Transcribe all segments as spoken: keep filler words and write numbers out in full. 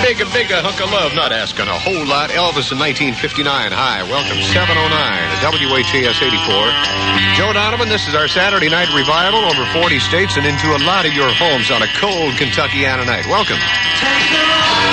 big, a big a hunk of love, not asking a whole lot. Elvis in nineteen fifty-nine. Hi, welcome. seven oh nine at W H A S eighty-four. Joe Donovan, this is our Saturday night revival over forty states and into a lot of your homes on a cold Kentuckiana night. Welcome. Take the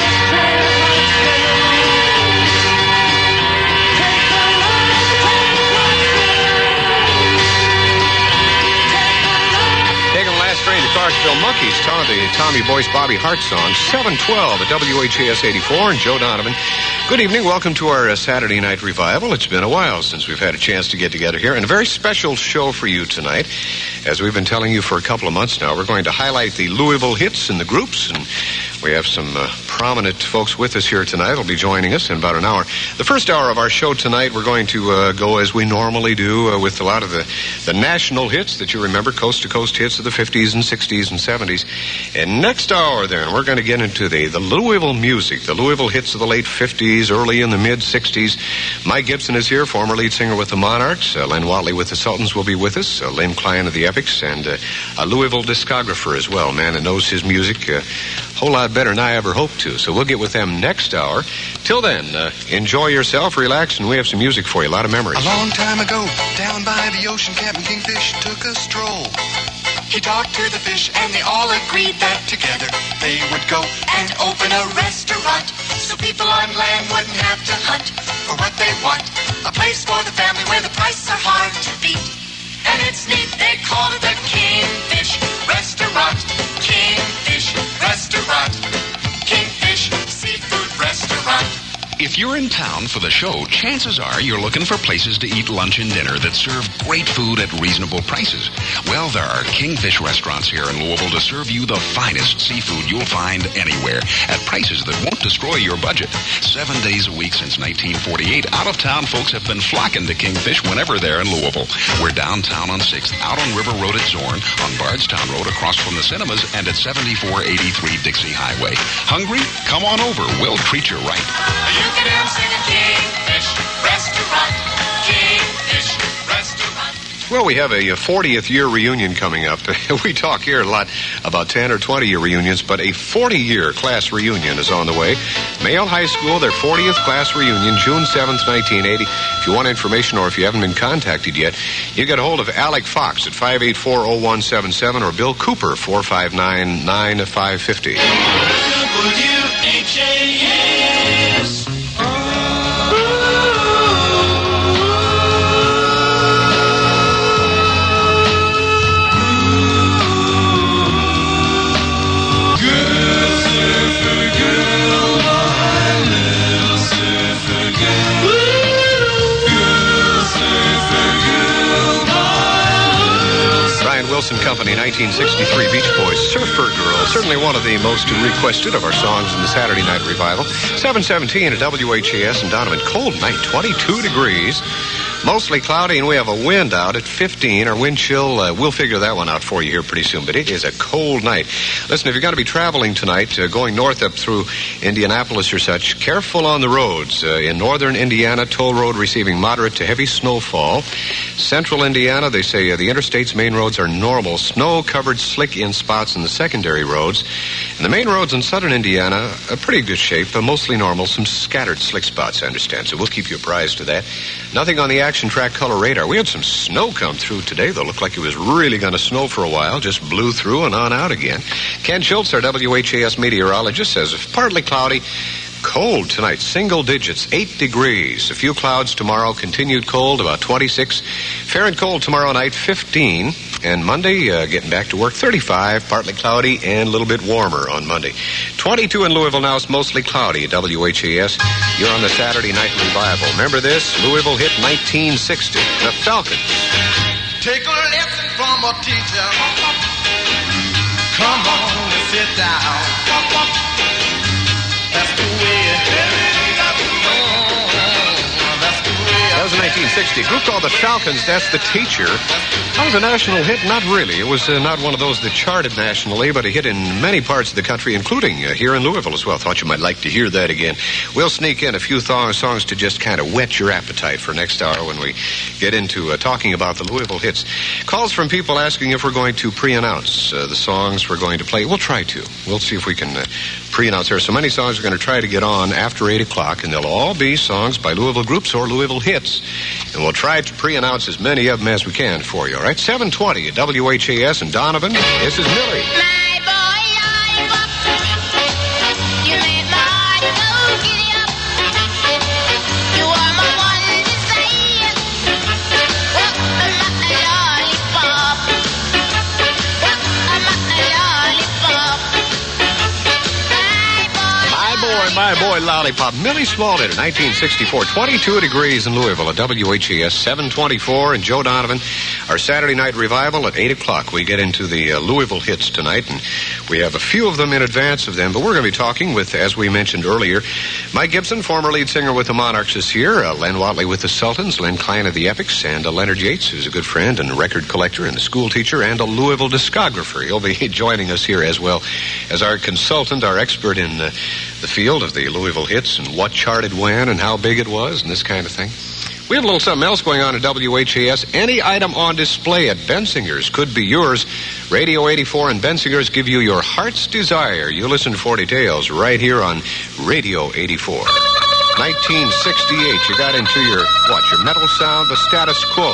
Train to Clarksville Monkeys, Tom, the Tommy Boyce Bobby Hart song, seven twelve at W H A S eighty-four, and Joe Donovan. Good evening. Welcome to our uh, Saturday night revival. It's been a while since we've had a chance to get together here, and a very special show for you tonight. As we've been telling you for a couple of months now, we're going to highlight the Louisville hits and the groups, and we have some uh, prominent folks with us here tonight. Will be joining us in about an hour. The first hour of our show tonight, we're going to uh, go as we normally do uh, with a lot of the, the national hits that you remember, coast-to-coast hits of the fifties and sixties and seventies. And next hour, then, we're going to get into the, the Louisville music, the Louisville hits of the late fifties, early in the mid-sixties. Mike Gibson is here, former lead singer with the Monarchs. Uh, Len Watley with the Sultans will be with us. Uh, Lynn Klein of the Epics, and uh, a Louisville discographer as well, man, that knows his music a uh, whole lot better than I ever hoped to. So we'll get with them next hour. Till then, uh, enjoy yourself, relax, and we have some music for you. A lot of memories. A long time ago, down by the ocean, Captain Kingfish took a stroll. He talked to the fish, and they all agreed that together they would go and open a restaurant, so people on land wouldn't have to hunt for what they want. A place for the family where the prices are hard to beat. And it's neat, they call it the Kingfish Restaurant. Kingfish Restaurant. Kingfish Seafood Restaurant. If you're in town for the show, chances are you're looking for places to eat lunch and dinner that serve great food at reasonable prices. Well, there are Kingfish restaurants here in Louisville to serve you the finest seafood you'll find anywhere at prices that won't destroy your budget. Seven days a week since nineteen forty-eight, out-of-town folks have been flocking to Kingfish whenever they're in Louisville. We're downtown on sixth, out on River Road at Zorn, on Bardstown Road across from the cinemas, and at seventy-four eighty-three Dixie Highway. Hungry? Come on over. We'll treat you right. You can hear him singing Kingfish Restaurant. Kingfish Restaurant. Well, we have a fortieth year reunion coming up. We talk here a lot about ten or twenty year reunions, but a forty year class reunion is on the way. Mayo High School, their fortieth class reunion, June seventh, nineteen eighty. If you want information or if you haven't been contacted yet, you get a hold of Alec Fox at five eight four, oh one seven seven or Bill Cooper, four five nine, nine five five zero. W H A S. Wilson Company, nineteen sixty-three, Beach Boys, Surfer Girl, certainly one of the most requested of our songs in the Saturday Night Revival. seven seventeen at W H A S and Donovan. Cold night, twenty-two degrees. Mostly cloudy, and we have a wind out at fifteen. Our wind chill, uh, we'll figure that one out for you here pretty soon, but it is a cold night. Listen, if you're going to be traveling tonight, uh, going north up through Indianapolis or such, careful on the roads. Uh, in northern Indiana, toll road receiving moderate to heavy snowfall. Central Indiana, they say uh, the interstate's main roads are normal. Snow-covered slick in spots in the secondary roads. And the main roads in southern Indiana are pretty good shape, but mostly normal. Some scattered slick spots, I understand, so we'll keep you apprised of that. Nothing on the Action Track color radar. We had some snow come through today, though. Looked like it was really going to snow for a while. Just blew through and on out again. Ken Schultz, our W H A S meteorologist, says partly cloudy. Cold tonight, single digits, eight degrees. A few clouds tomorrow, continued cold, about twenty-six. Fair and cold tomorrow night, fifteen. And Monday, uh, getting back to work, thirty-five, partly cloudy, and a little bit warmer on Monday. twenty-two in Louisville now, it's mostly cloudy at W H A S. You're on the Saturday Night Revival. Remember this? Louisville hit nineteen sixty. The Falcons. Take a lesson from a teacher. Come on and sit down. That's the way That was in nineteen sixty. A group called the Falcons, that's the teacher. That was a national hit? Not really. It was uh, not one of those that charted nationally, but a hit in many parts of the country, including uh, here in Louisville as well. Thought you might like to hear that again. We'll sneak in a few th- songs to just kind of whet your appetite for next hour when we get into uh, talking about the Louisville hits. Calls from people asking if we're going to pre-announce uh, the songs we're going to play. We'll try to. We'll see if we can uh, pre-announce. There are so many songs we're going to try to get on after eight o'clock, and they'll all be songs by Louisville groups or Louisville hits. And we'll try to pre-announce as many of them as we can for you, all right? seven twenty at W H A S and Donovan. This is Millie. My boy, lollipop, you make my heart go giddy up. You are my one desire. Walk on my lollipop. Walk on my lollipop. My boy, My boy, Lollipop. Millie Small-Ditter, nineteen sixty-four. twenty-two degrees in Louisville at W H A S. seven twenty-four, and Joe Donovan. Our Saturday night revival at eight o'clock. We get into the uh, Louisville hits tonight, and we have a few of them in advance of them, but we're going to be talking with, as we mentioned earlier, Mike Gibson, former lead singer with the Monarchs this year, uh, Len Watley with the Sultans, Len Klein of the Epics, and uh, Leonard Yates, who's a good friend and a record collector and a school teacher and a Louisville discographer. He'll be joining us here as well as our consultant, our expert in uh, the field of the Louisville hits and what charted when and how big it was and this kind of thing. We have a little something else going on at W H A S. Any item on display at Bensinger's could be yours. Radio eighty-four and Bensinger's give you your heart's desire. You listen for details right here on Radio eighty-four. nineteen sixty-eight, you got into your, what, your metal sound, the Status Quo.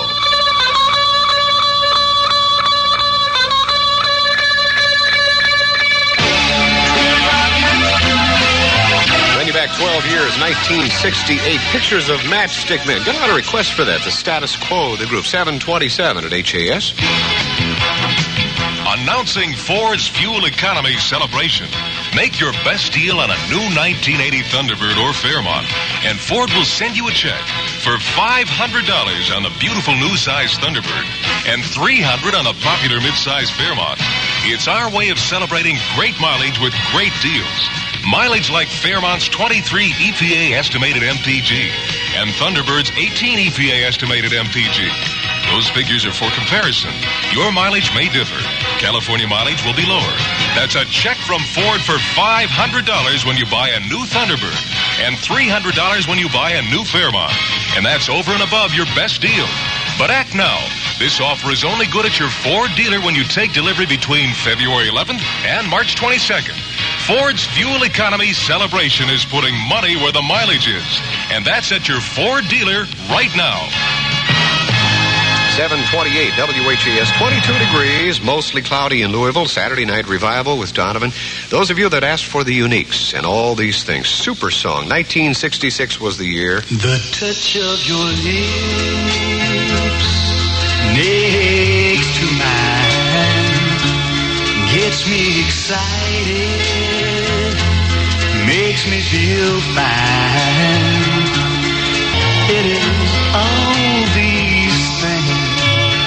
Back twelve years, nineteen sixty-eight. Pictures of Matchstick Men. Got a lot of requests for that. The Status Quo, the group. seven twenty-seven at H A S. Announcing Ford's fuel economy celebration. Make your best deal on a new nineteen eighty Thunderbird or Fairmont, and Ford will send you a check for five hundred dollars on the beautiful new size Thunderbird and three hundred dollars on the popular mid-size Fairmont. It's our way of celebrating great mileage with great deals. Mileage like Fairmont's twenty-three E P A estimated M P G and Thunderbird's eighteen E P A estimated M P G. Those figures are for comparison. Your mileage may differ. California mileage will be lower. That's a check from Ford for five hundred dollars when you buy a new Thunderbird and three hundred dollars when you buy a new Fairmont. And that's over and above your best deal. But act now. This offer is only good at your Ford dealer when you take delivery between February eleventh and March twenty-second. Ford's fuel economy celebration is putting money where the mileage is. And that's at your Ford dealer right now. seven twenty-eight W H A S, twenty-two degrees, mostly cloudy in Louisville. Saturday night revival with Donovan. Those of you that asked for the Uniques and all these things. Super song. nineteen sixty-six was the year. The touch of your lips next to mine gets me excited, makes me feel fine. It is all these things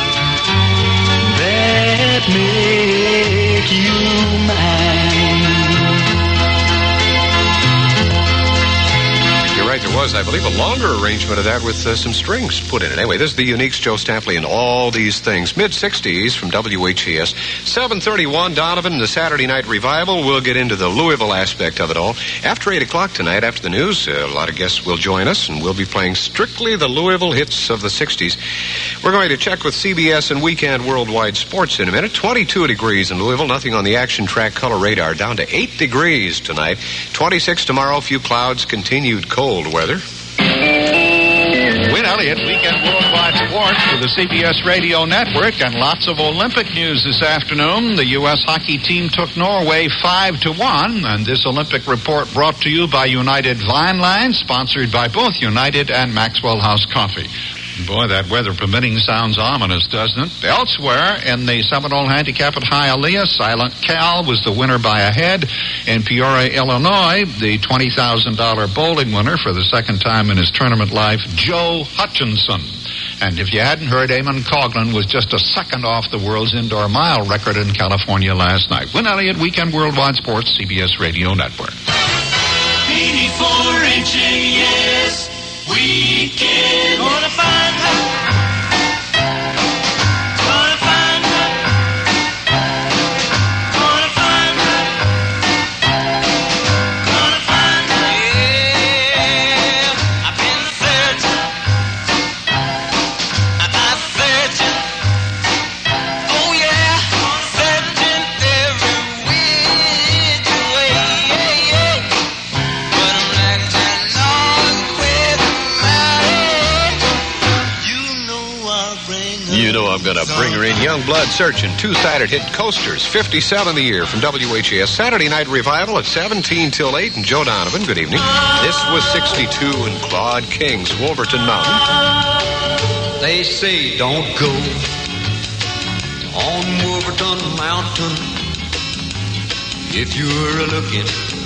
that make you mine. You're right, there was, I believe, a longer arrangement of that with uh, some strings put in it. Anyway, this is the Uniques, Joe Stampley, and all these things. mid-sixties from W H A S. seven thirty-one, Donovan, the Saturday night revival. We'll get into the Louisville aspect of it all. After eight o'clock tonight, after the news, uh, a lot of guests will join us, and we'll be playing strictly the Louisville hits of the sixties. We're going to check with C B S and Weekend Worldwide Sports in a minute. twenty-two degrees in Louisville, nothing on the Action Track color radar. Down to eight degrees tonight. twenty-six tomorrow, few clouds, continued cold weather. Win Elliott, Weekend Worldwide Sports for the C B S Radio Network, and lots of Olympic news this afternoon. The U S hockey team took Norway five to one, and this Olympic report brought to you by United Vine Line, sponsored by both United and Maxwell House Coffee. Boy, that weather permitting sounds ominous, doesn't it? Elsewhere, in the Seminole Handicap at Hialeah, Silent Cal was the winner by a head. In Peoria, Illinois, the twenty thousand dollars bowling winner for the second time in his tournament life, Joe Hutchinson. And if you hadn't heard, Eamon Coughlin was just a second off the world's indoor mile record in California last night. Win Elliott, Weekend Worldwide Sports, C B S Radio Network. eighty-four inching, yes. Weekend. Gonna find her. Gonna find her. Gonna find her. Gonna find her. Yeah, I've been searching. I've been searching. Oh yeah, searching every which way. Yeah, going to bring her in. Young Blood Searching, two-sided hit Coasters, fifty-seven the year from W H A S. Saturday Night Revival at seventeen till eight. And Joe Donovan, good evening. This was sixty-two and Claude King's Wolverton Mountain. They say don't go on Wolverton Mountain if you're looking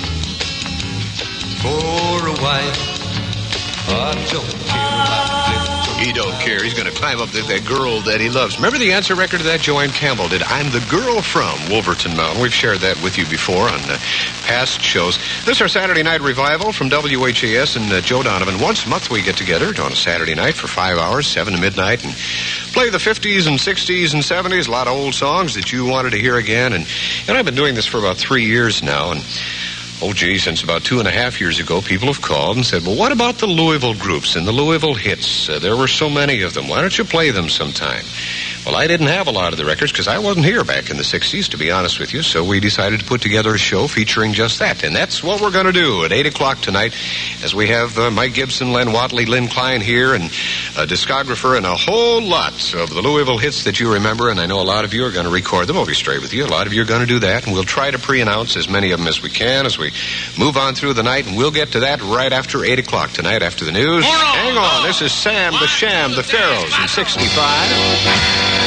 for a wife. I don't care about He don't care. He's going to climb up that, that girl that he loves. Remember the answer record of that? Joanne Campbell did. I'm the girl from Wolverton Mountain. We've shared that with you before on uh, past shows. This is our Saturday Night Revival from W H A S and uh, Joe Donovan. Once a month we get together on a Saturday night for five hours, seven to midnight, and play the fifties and sixties and seventies, a lot of old songs that you wanted to hear again. And, and I've been doing this for about three years now, and oh, gee, since about two and a half years ago, people have called and said, well, what about the Louisville groups and the Louisville hits? Uh, there were so many of them. Why don't you play them sometime? Well, I didn't have a lot of the records because I wasn't here back in the sixties, to be honest with you, so we decided to put together a show featuring just that. And that's what we're going to do at eight o'clock tonight as we have uh, Mike Gibson, Len Watley, Lynn Klein here, and a discographer and a whole lot of the Louisville hits that you remember, and I know a lot of you are going to record them. I'll be straight with you. A lot of you are going to do that, and we'll try to pre-announce as many of them as we can as we move on through the night, and we'll get to that right after eight o'clock tonight after the news. Hang on. This is Sam the Sham, the Pharaohs in sixty-five.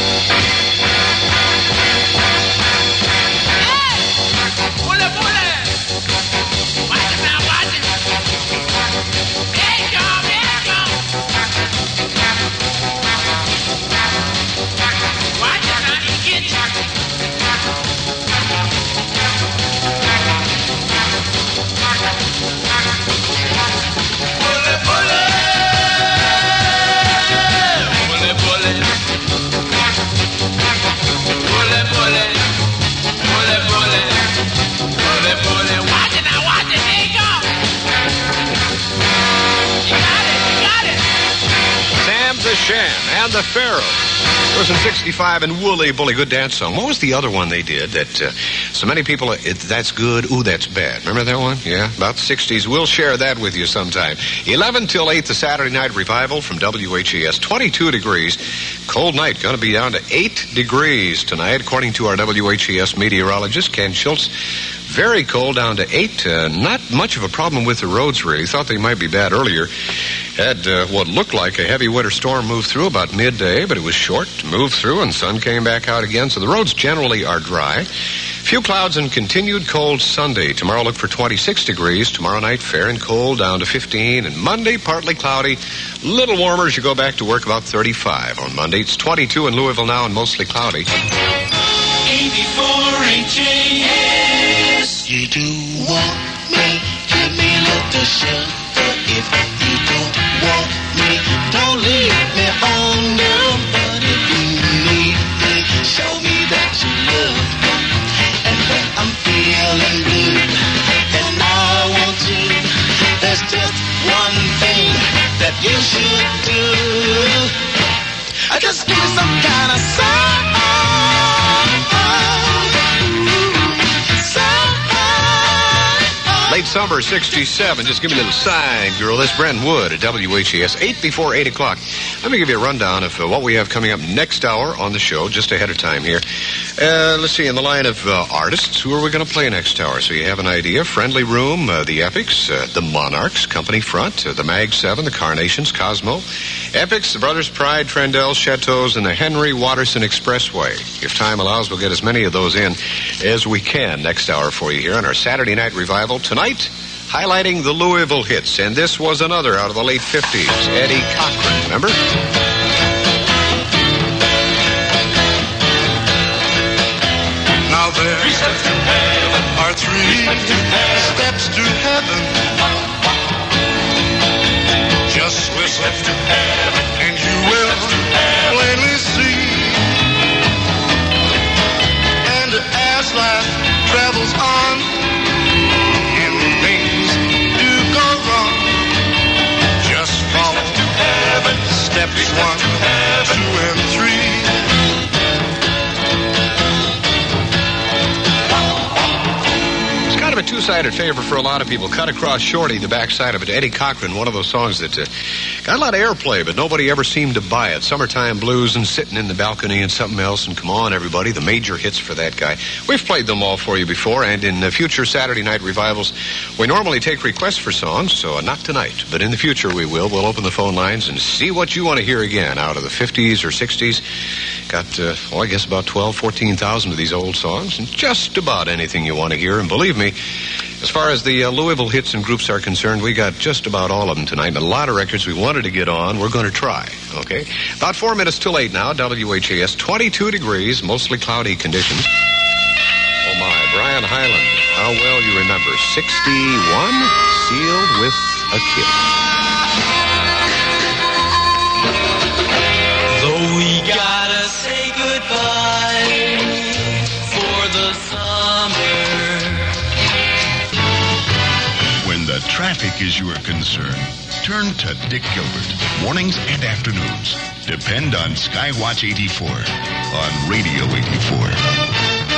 Sham and the Pharaohs. It was in sixty-five, and Wooly Bully, good dance song. What was the other one they did that uh, so many people, it, that's good, ooh, that's bad. Remember that one? Yeah, about the sixties. We'll share that with you sometime. eleven till eight, the Saturday Night Revival from W H A S. twenty-two degrees. Cold night, going to be down to eight degrees tonight, according to our W H A S meteorologist, Ken Schultz. Very cold, down to eight. Uh, not much of a problem with the roads, really. Thought they might be bad earlier. Had uh, what looked like a heavy winter storm move through about midday, but it was short to move through, and sun came back out again. So the roads generally are dry. Few clouds and continued cold Sunday. Tomorrow look for twenty-six degrees. Tomorrow night fair and cold, down to fifteen. And Monday partly cloudy, little warmer as you go back to work, about thirty-five. On Monday it's twenty-two in Louisville now and mostly cloudy. eighty-four H A S. You do want me, give me a little shelter. If you don't want me, don't leave me home, girl. But if you need me, show me that you love me. And when I'm feeling blue and I want you, there's just one thing that you should do. I just give me some kind of sign. Late summer, sixty-seven. Just give me a little sign, girl. That's Brent Wood at W H A S. Eight before eight o'clock. Let me give you a rundown of uh, what we have coming up next hour on the show, just ahead of time here. Uh, let's see, in the line of uh, artists, who are we going to play next hour? So you have an idea. Friendly Room, uh, the Epics, uh, the Monarchs, Company Front, uh, the Mag seven, the Carnations, Cosmo, Epics, the Brothers Pride, Trendell, Chateaus, and the Henry Watterson Expressway. If time allows, we'll get as many of those in as we can next hour for you here on our Saturday Night Revival. Tonight, highlighting the Louisville hits. And this was another out of the late fifties, Eddie Cochran, remember? Now there are three steps to heaven. Just whistle and you will plainly see. And as life travels on and things do go wrong, just follow steps one, two, and three. A two-sided favor for a lot of people. Cut Across Shorty, the backside of it. Eddie Cochran, one of those songs that uh, Got a lot of airplay, but nobody ever seemed to buy it. Summertime Blues and Sitting in the Balcony and something else. And come on, everybody, the major hits for that guy. We've played them all for you before, and in uh, future Saturday night revivals, we normally take requests for songs, so uh, not tonight. But in the future, we will. We'll open the phone lines and see what you want to hear again out of the fifties or sixties. Got, uh, well, I guess about twelve, fourteen thousand of these old songs, and just about anything you want to hear. And believe me, as far as the uh, Louisville hits and groups are concerned, we got just about all of them tonight. And a lot of records we wanted to get on. We're going to try, okay? About four minutes till eight now, W H A S, twenty-two degrees, mostly cloudy conditions. Oh, my, Brian Hyland, how well you remember. sixty-one, Sealed with a Kiss. Though we gotta say goodbye for the summer. When the traffic is your concern, turn to Dick Gilbert. Mornings and afternoons. Depend on Skywatch eighty-four on Radio eighty-four.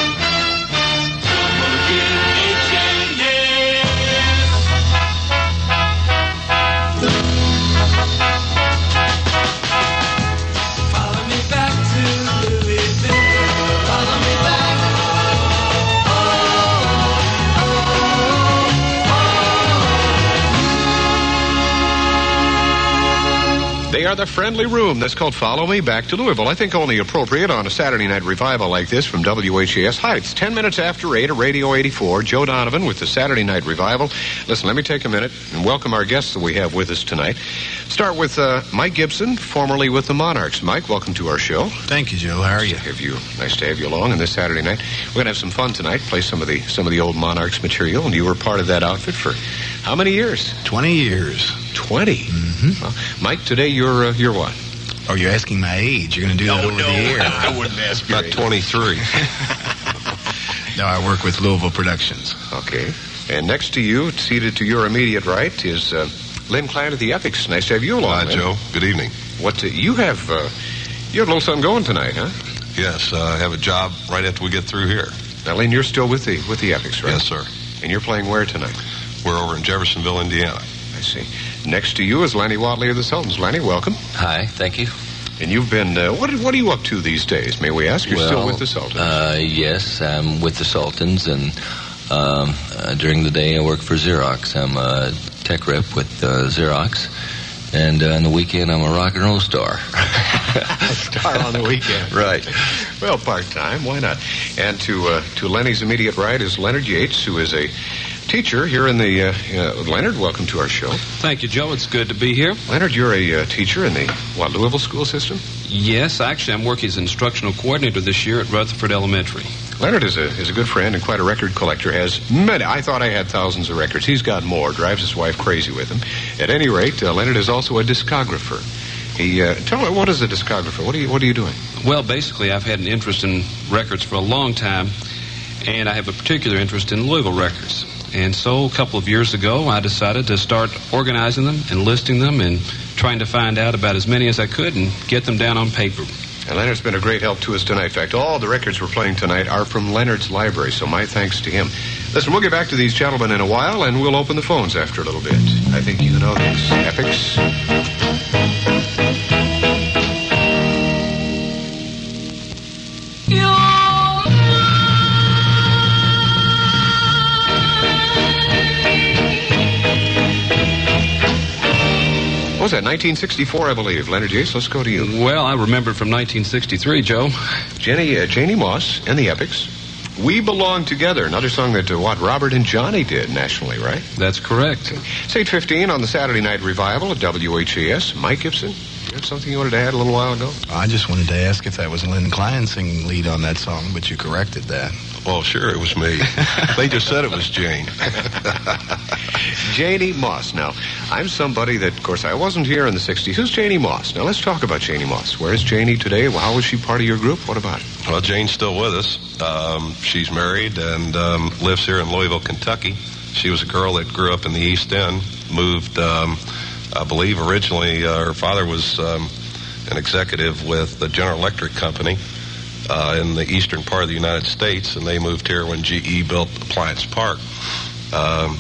They are the Friendly Room. That's called Follow Me Back to Louisville. I think only appropriate on a Saturday night revival like this from W H A S. Hi, it's ten minutes after eight at Radio eighty-four. Joe Donovan with the Saturday night revival. Listen, let me take a minute and welcome our guests that we have with us tonight. Start with uh, Mike Gibson, formerly with the Monarchs. Mike, welcome to our show. Thank you, Joe. How are you? Have you? Nice to have you along on this Saturday night. We're going to have some fun tonight, play some of the some of the old Monarchs material, and you were part of that outfit for how many years? Twenty years. Twenty. Mm-hmm. Well, Mike, today you're uh, you're what? Oh, you're asking my age. You're going to do that no, over no, the air. I wouldn't ask you. About twenty-three. No, I work with Louisville Productions. Okay. And next to you, seated to your immediate right, is uh, Lynn Klein of the Epics. Nice to have you along. Hi, Lynn. Joe. Good evening. What uh, you have? Uh, you have a little something going tonight, huh? Yes, uh, I have a job right after we get through here. Now, Lynn, you're still with the with the Epics, right? Yes, sir. And you're playing where tonight? We're over in Jeffersonville, Indiana. I see. Next to you is Lanny Watley of the Sultans. Lanny, welcome. Hi, thank you. And you've been, uh, what, what are you up to these days, may we ask? You're well, still with the Sultans. Uh, yes, I'm with the Sultans, and um, uh, during the day I work for Xerox. I'm a tech rep with uh, Xerox, and uh, on the weekend I'm a rock and roll star. Star on the weekend. Right. Well, part-time, why not? And to uh, to Lenny's immediate right is Leonard Yates, who is a teacher here in the, uh, uh, Leonard, welcome to our show. Thank you, Joe. It's good to be here. Leonard, you're a uh, teacher in the, what, Louisville school system? Yes, actually, I'm working as instructional coordinator this year at Rutherford Elementary. Leonard is a is a good friend and quite a record collector. Has many. I thought I had thousands of records. He's got more. Drives his wife crazy with him. At any rate, uh, Leonard is also a discographer. He uh, tell me, what is a discographer? What are you What are you doing? Well, basically, I've had an interest in records for a long time, and I have a particular interest in Louisville records. And so, a couple of years ago, I decided to start organizing them and listing them and trying to find out about as many as I could and get them down on paper. And Leonard's been a great help to us tonight. In fact, all the records we're playing tonight are from Leonard's library, so my thanks to him. Listen, we'll get back to these gentlemen in a while, and we'll open the phones after a little bit. I think you know this. Epics. What was that, nineteen sixty-four, I believe. Leonard Yates, let's go to you. Well, I remember from nineteen sixty-three, Joe. Jenny, uh, Janie Moss and the Epics. We Belong Together, another song that, uh, what, Robert and Johnny did nationally, right? That's correct. It's eight fifteen on the Saturday Night Revival at W H A S. Mike Gibson, you had something you wanted to add a little while ago? I just wanted to ask if that was Lynn Klein singing lead on that song, but you corrected that. Well, sure, it was me. They just said it was Jane. Janie Moss. Now, I'm somebody that, of course, I wasn't here in the sixties. Who's Janie Moss? Now, let's talk about Janie Moss. Where is Janie today? How is she part of your group? What about it? Well, Jane's still with us. Um, she's married and um, lives here in Louisville, Kentucky. She was a girl that grew up in the East End, moved, um, I believe, originally uh, her father was um, an executive with the General Electric Company uh, in the eastern part of the United States, and they moved here when G E built Appliance Park. Um,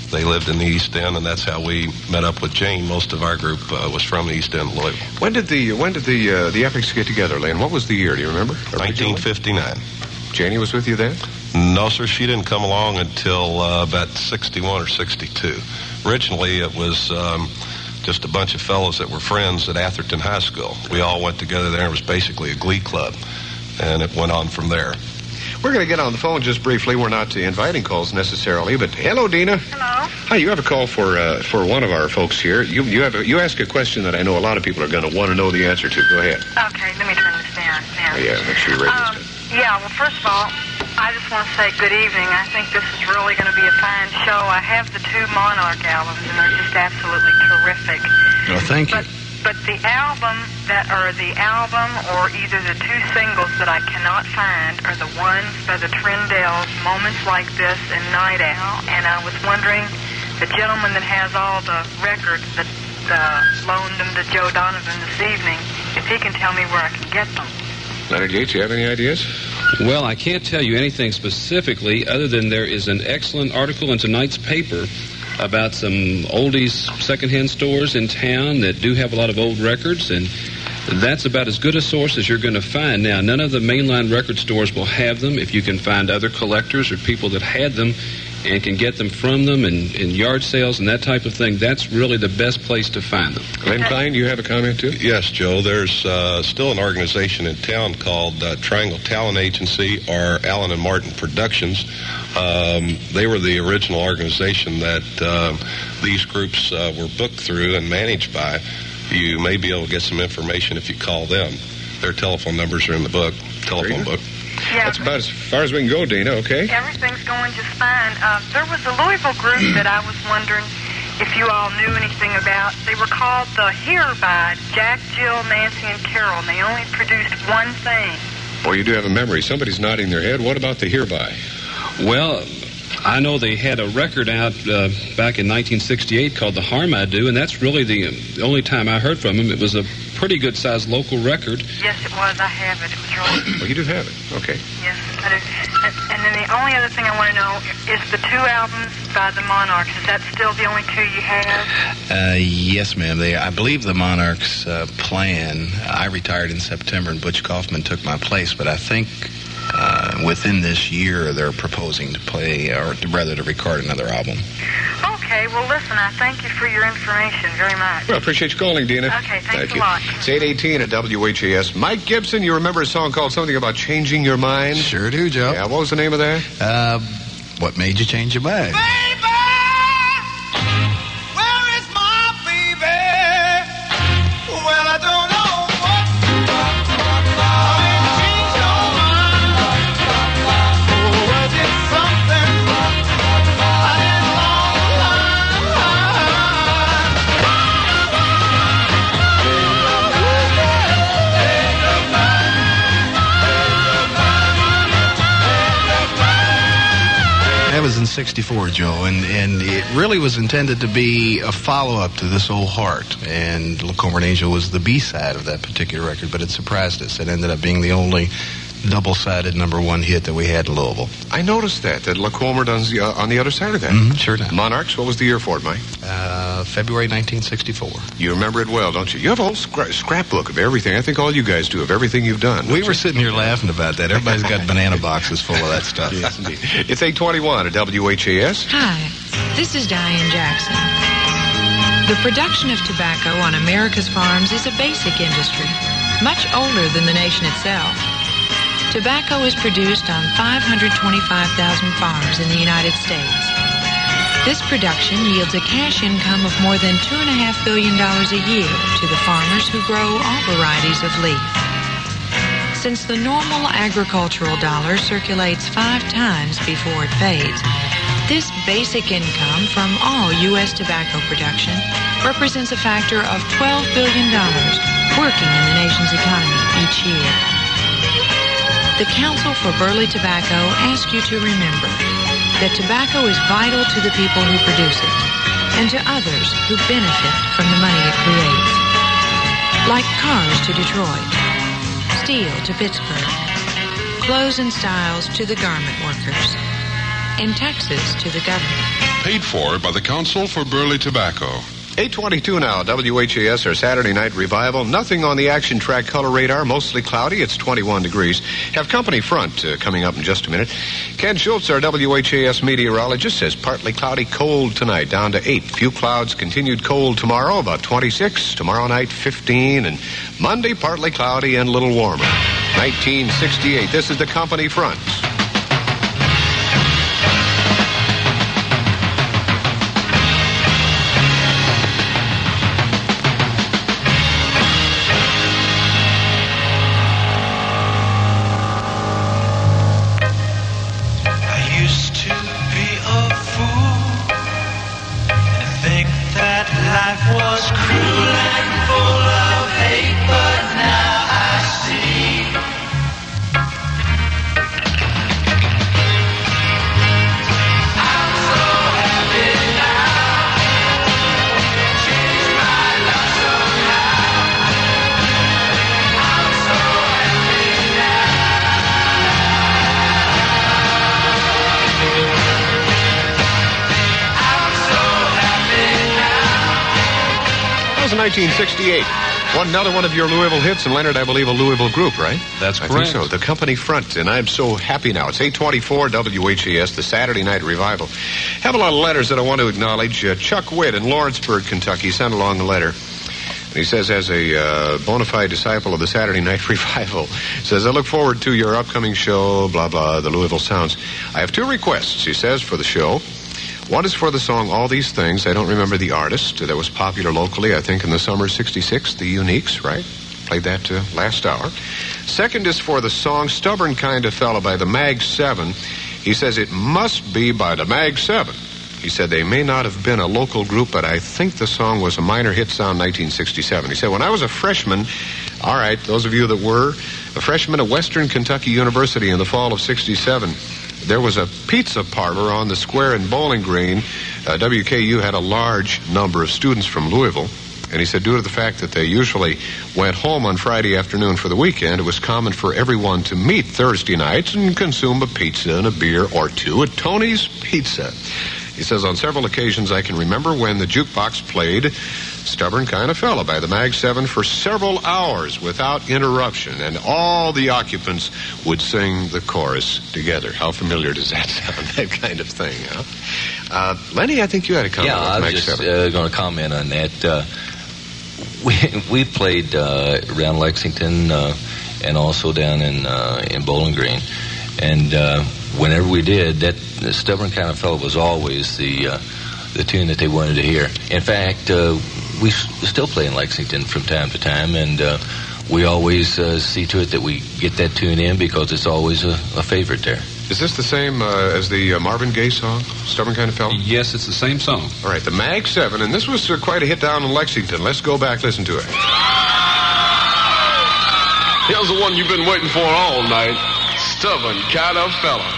They lived in the East End, and that's how we met up with Jane. Most of our group uh, was from the East End of Louisville. When did the when did the uh, the Epics get together, Lane? What was the year? Do you remember? nineteen fifty-nine. Janie was with you then? No, sir. She didn't come along until uh, about sixty-one or sixty-two. Originally, it was um, just a bunch of fellows that were friends at Atherton High School. We all went together there. It was basically a glee club, and it went on from there. We're going to get on the phone just briefly. We're not uh, inviting calls necessarily, but hello, Dina. Hello. Hi, you have a call for uh, for one of our folks here. You you have a, you ask a question that I know a lot of people are going to want to know the answer to. Go ahead. Okay, let me turn this down now. Oh, yeah, make sure you're ready. Um, yeah, well, first of all, I just want to say good evening. I think this is really going to be a fine show. I have the two Monarch albums, and they're just absolutely terrific. Well, thank you. But, but the album that, or the album, or either the two singles that I cannot find are the ones by the Trendells, Moments Like This and Night Owl. And I was wondering, the gentleman that has all the records that uh, loaned them to Joe Donovan this evening, if he can tell me where I can get them. Leonard Yates, you have any ideas? Well, I can't tell you anything specifically other than there is an excellent article in tonight's paper about some oldies secondhand stores in town that do have a lot of old records, and that's about as good a source as you're going to find. Now, none of the mainline record stores will have them. If you can find other collectors or people that had them and can get them from them and in yard sales and that type of thing, that's really the best place to find them. Glenn Klein, you have a comment too? Yes, Joe. There's uh, still an organization in town called uh, Triangle Talent Agency, or Allen and Martin Productions. Um, they were the original organization that uh, these groups uh, were booked through and managed by. You may be able to get some information if you call them. Their telephone numbers are in the book, telephone book. Yeah, That's about as far as we can go, Dina, okay? Everything's going just fine. Uh, there was a Louisville group that I was wondering if you all knew anything about. They were called the Hereby, Jack, Jill, Nancy, and Carol, and they only produced one thing. Well, you do have a memory. Somebody's nodding their head. What about the Hereby? Well, I know they had a record out uh, back in nineteen sixty-eight called The Harm I Do, and that's really the, the only time I heard from them. It was a pretty good-sized local record. Yes, it was. I have it. It was really... Well, you do have it. Okay. Yes, I do. And, and then the only other thing I want to know is the two albums by the Monarchs. Is that still the only two you have? Uh, yes, ma'am. They, I believe the Monarchs' uh, plan, I retired in September and Butch Kaufman took my place, but I think uh, within this year they're proposing to play, or to, rather to record another album. Okay, well, listen, I thank you for your information very much. Well, appreciate you calling, Dina. Okay, thanks Thank a you. lot. It's eight eighteen at W H A S. Mike Gibson, you remember a song called something about changing your mind? Sure do, Joe. Yeah, what was the name of that? Uh, what made you change your mind? That was in sixty-four, Joe, and, and it really was intended to be a follow-up to This Old Heart, and La Comer Angel was the B-side of that particular record, but it surprised us. It ended up being the only double-sided number one hit that we had in Louisville. I noticed that, that La Comer on the, uh, on the other side of that. Mm-hmm, sure did. Monarchs, what was the year for it, Mike? Uh, February nineteen sixty-four. You remember it well, don't you? You have a whole scra- scrapbook of everything. I think all you guys do, of everything you've done. We you? were sitting here laughing about that. Everybody's got banana boxes full of that stuff. Yes, indeed. It's eight twenty-one at W H A S. Hi, this is Diane Jackson. The production of tobacco on America's farms is a basic industry, much older than the nation itself. Tobacco is produced on five hundred twenty-five thousand farms in the United States. This production yields a cash income of more than two point five billion dollars a year to the farmers who grow all varieties of leaf. Since the normal agricultural dollar circulates five times before it fades, this basic income from all U S tobacco production represents a factor of twelve billion dollars working in the nation's economy each year. The Council for Burley Tobacco asks you to remember that tobacco is vital to the people who produce it and to others who benefit from the money it creates. Like cars to Detroit, steel to Pittsburgh, clothes and styles to the garment workers. in Texas to the government. Paid for by the Council for Burley Tobacco. eight twenty-two now, W H A S, our Saturday Night Revival. Nothing on the Action Track color radar, mostly cloudy. It's twenty-one degrees. Have company front uh, coming up in just a minute. Ken Schultz, our W H A S meteorologist, says partly cloudy, cold tonight, down to eight. Few clouds, continued cold tomorrow, about twenty-six. Tomorrow night, fifteen. And Monday, partly cloudy and a little warmer. nineteen sixty-eight. This is the company front. Life was cruel and full of hate, but now I see. I'm so happy now. Changed my life somehow. I'm so happy now. I'm so happy now. That was nineteen sixty-eight. One, another one of your Louisville hits, and Leonard, I believe, a Louisville group, right? That's I correct. think so. The company front, and I'm so happy now. It's eight twenty-four W H A S, the Saturday Night Revival. Have a lot of letters that I want to acknowledge. Uh, Chuck Witt in Lawrenceburg, Kentucky, sent along a letter. And he says, as a uh, bona fide disciple of the Saturday Night Revival, says, I look forward to your upcoming show, blah, blah, the Louisville Sounds. I have two requests, he says, for the show. One is for the song All These Things. I don't remember the artist that was popular locally, I think in the summer of sixty-six, the Uniques, right? Played that uh, last hour. Second is for the song Stubborn Kind of Fella by the Mag seven. He says it must be by the Mag seven. He said they may not have been a local group, but I think the song was a minor hit sound nineteen sixty-seven. He said, when I was a freshman, all right, those of you that were, a freshman at Western Kentucky University in the fall of sixty-seven, there was a pizza parlor on the square in Bowling Green. Uh, W K U had a large number of students from Louisville. And he said due to the fact that they usually went home on Friday afternoon for the weekend, it was common for everyone to meet Thursday nights and consume a pizza and a beer or two at Tony's Pizza. He says, on several occasions I can remember when the jukebox played Stubborn Kind of Fella by the Mag seven for several hours without interruption, and all the occupants would sing the chorus together. How familiar does that sound, that kind of thing, huh? Uh, Lenny, I think you had a comment yeah, on I was Mag just seven. uh, going to comment on that. Uh, we we played uh, around Lexington uh, and also down in uh, in Bowling Green, and uh, whenever we did, that the Stubborn Kind of Fellow was always the uh, the tune that they wanted to hear. In fact, uh, we s- still play in Lexington from time to time, and uh, we always uh, see to it that we get that tune in because it's always a, a favorite there. Is this the same uh, as the uh, Marvin Gaye song, Stubborn Kind of Fella? Yes, it's the same song. All right, the Mag seven, and this was uh, quite a hit down in Lexington. Let's go back, listen to it. Here's the one you've been waiting for all night. Stubborn Kind of Fella.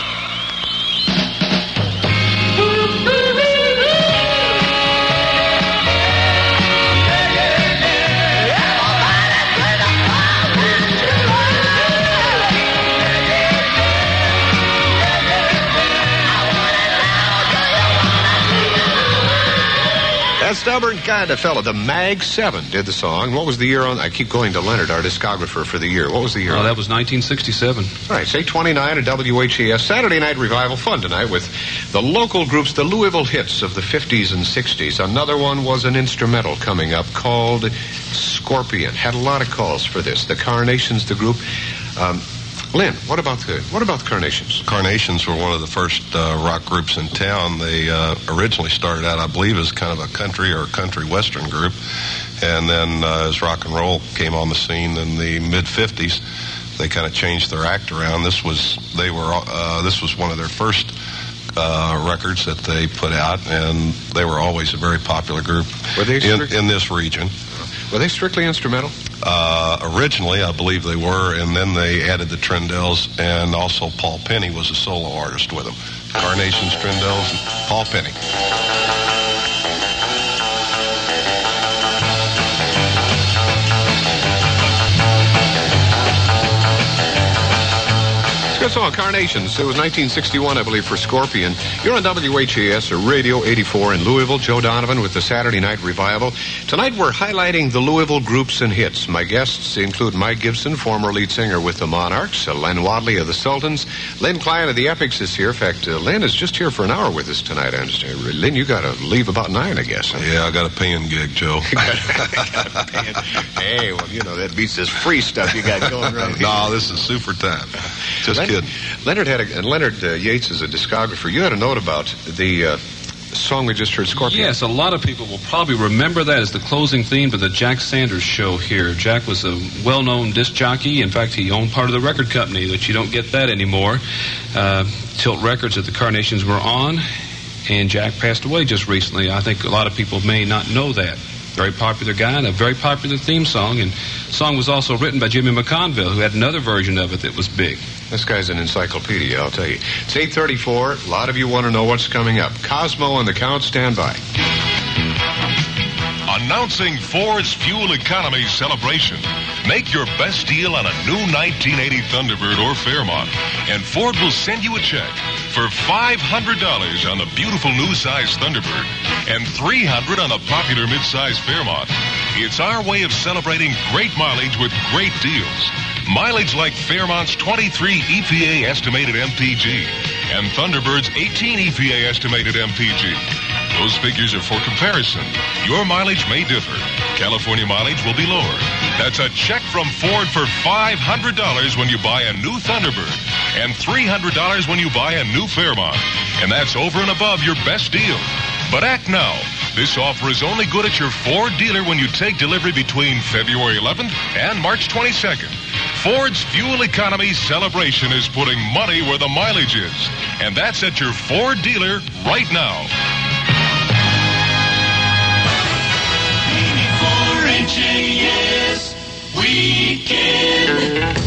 That Stubborn Kind of Fella, the Mag seven, did the song. What was the year on? I keep going to Leonard, our discographer, for the year. What was the year Oh, on? that was nineteen sixty-seven. All right, say twenty-nine at W H A S. Saturday Night Revival, fun tonight with the local groups, the Louisville hits of the fifties and sixties. Another one was an instrumental coming up called Scorpion. Had a lot of calls for this. The Carnations, the group. Um, Lynn, what about the what about the Carnations? Carnations were one of the first uh, rock groups in town. They uh, originally started out, I believe, as kind of a country or country western group, and then uh, as rock and roll came on the scene in the mid fifties, they kind of changed their act around. This was they were uh, this was one of their first uh, records that they put out, and they were always a very popular group Were they in, strict- in this region. Were they strictly instrumental? Uh, originally, I believe they were, and then they added the Trendells, and also Paul Penny was a solo artist with them. Carnations, Trendells, and Paul Penny. It's Good song, Carnations. It was nineteen sixty-one, I believe, for Scorpion. You're on W H A S, or Radio eighty-four in Louisville. Joe Donovan with the Saturday Night Revival. Tonight we're highlighting the Louisville groups and hits. My guests include Mike Gibson, former lead singer with the Monarchs, uh, Len Wadley of the Sultans. Lynn Klein of the Epics is here. In fact, uh, Lynn is just here for an hour with us tonight, I understand. Lynn, you got to leave about nine, I guess. Huh? Yeah, I got a paying gig, Joe. Hey, well, you know, that beats this free stuff you got going right here. No, this is super time. Just Leonard, kidding. Leonard had a, and Leonard uh, Yates is a discographer. You had a note about the uh, song we just heard, Scorpion. Yes, a lot of people will probably remember that as the closing theme to the Jack Sanders show here. Jack was a well-known disc jockey. In fact, he owned part of the record company, but you don't get that anymore. Uh, Tilt Records that the Carnations were on, and Jack passed away just recently. I think a lot of people may not know that. Very popular guy and a very popular theme song. And the song was also written by Jimmy McConville, who had another version of it that was big. This guy's an encyclopedia, I'll tell you. It's eight thirty-four. A lot of you want to know what's coming up. Cosmo and the Count, stand by. Announcing Ford's fuel economy celebration. Make your best deal on a new nineteen eighty Thunderbird or Fairmont, and Ford will send you a check for five hundred dollars on the beautiful new size Thunderbird and three hundred dollars on the popular mid-size Fairmont. It's our way of celebrating great mileage with great deals. Mileage like Fairmont's twenty-three E P A estimated M P G and Thunderbird's eighteen E P A estimated M P G. Those figures are for comparison. Your mileage may differ. California mileage will be lower. That's a check from Ford for five hundred dollars when you buy a new Thunderbird and three hundred dollars when you buy a new Fairmont. And that's over and above your best deal. But act now. This offer is only good at your Ford dealer when you take delivery between February eleventh and March twenty-second. Ford's fuel economy celebration is putting money where the mileage is. And that's at your Ford dealer right now. Yes, weekend.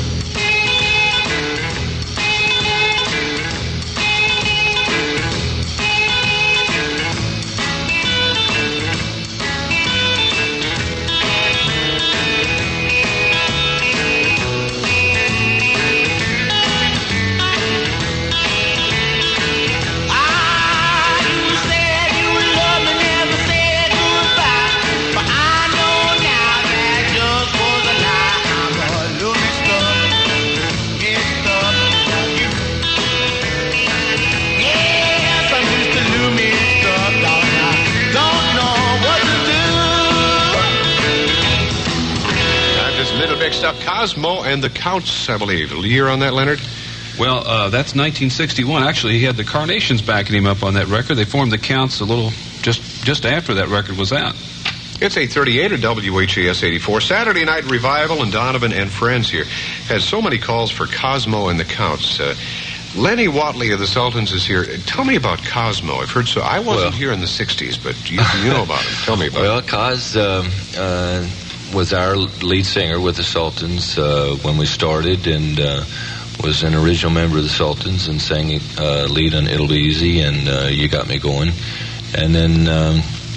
Mixed up. Cosmo and the Counts, I believe. A year on that, Leonard? Well, uh, that's nineteen sixty-one. Actually, he had the Carnations backing him up on that record. They formed the Counts a little just just after that record was out. It's eight thirty-eight at W H A S eighty-four. Saturday Night Revival and Donovan and Friends here. Had so many calls for Cosmo and the Counts. Uh, Lenny Watley of the Sultans is here. Tell me about Cosmo. I've heard so. I wasn't well, here in the sixties, but you, you know about him. Tell me about well, it. Well, Cos uh, uh, was our lead singer with the Sultans uh, when we started, and uh, was an original member of the Sultans and sang uh, lead on It'll Be Easy and uh, You Got Me Going. And then um,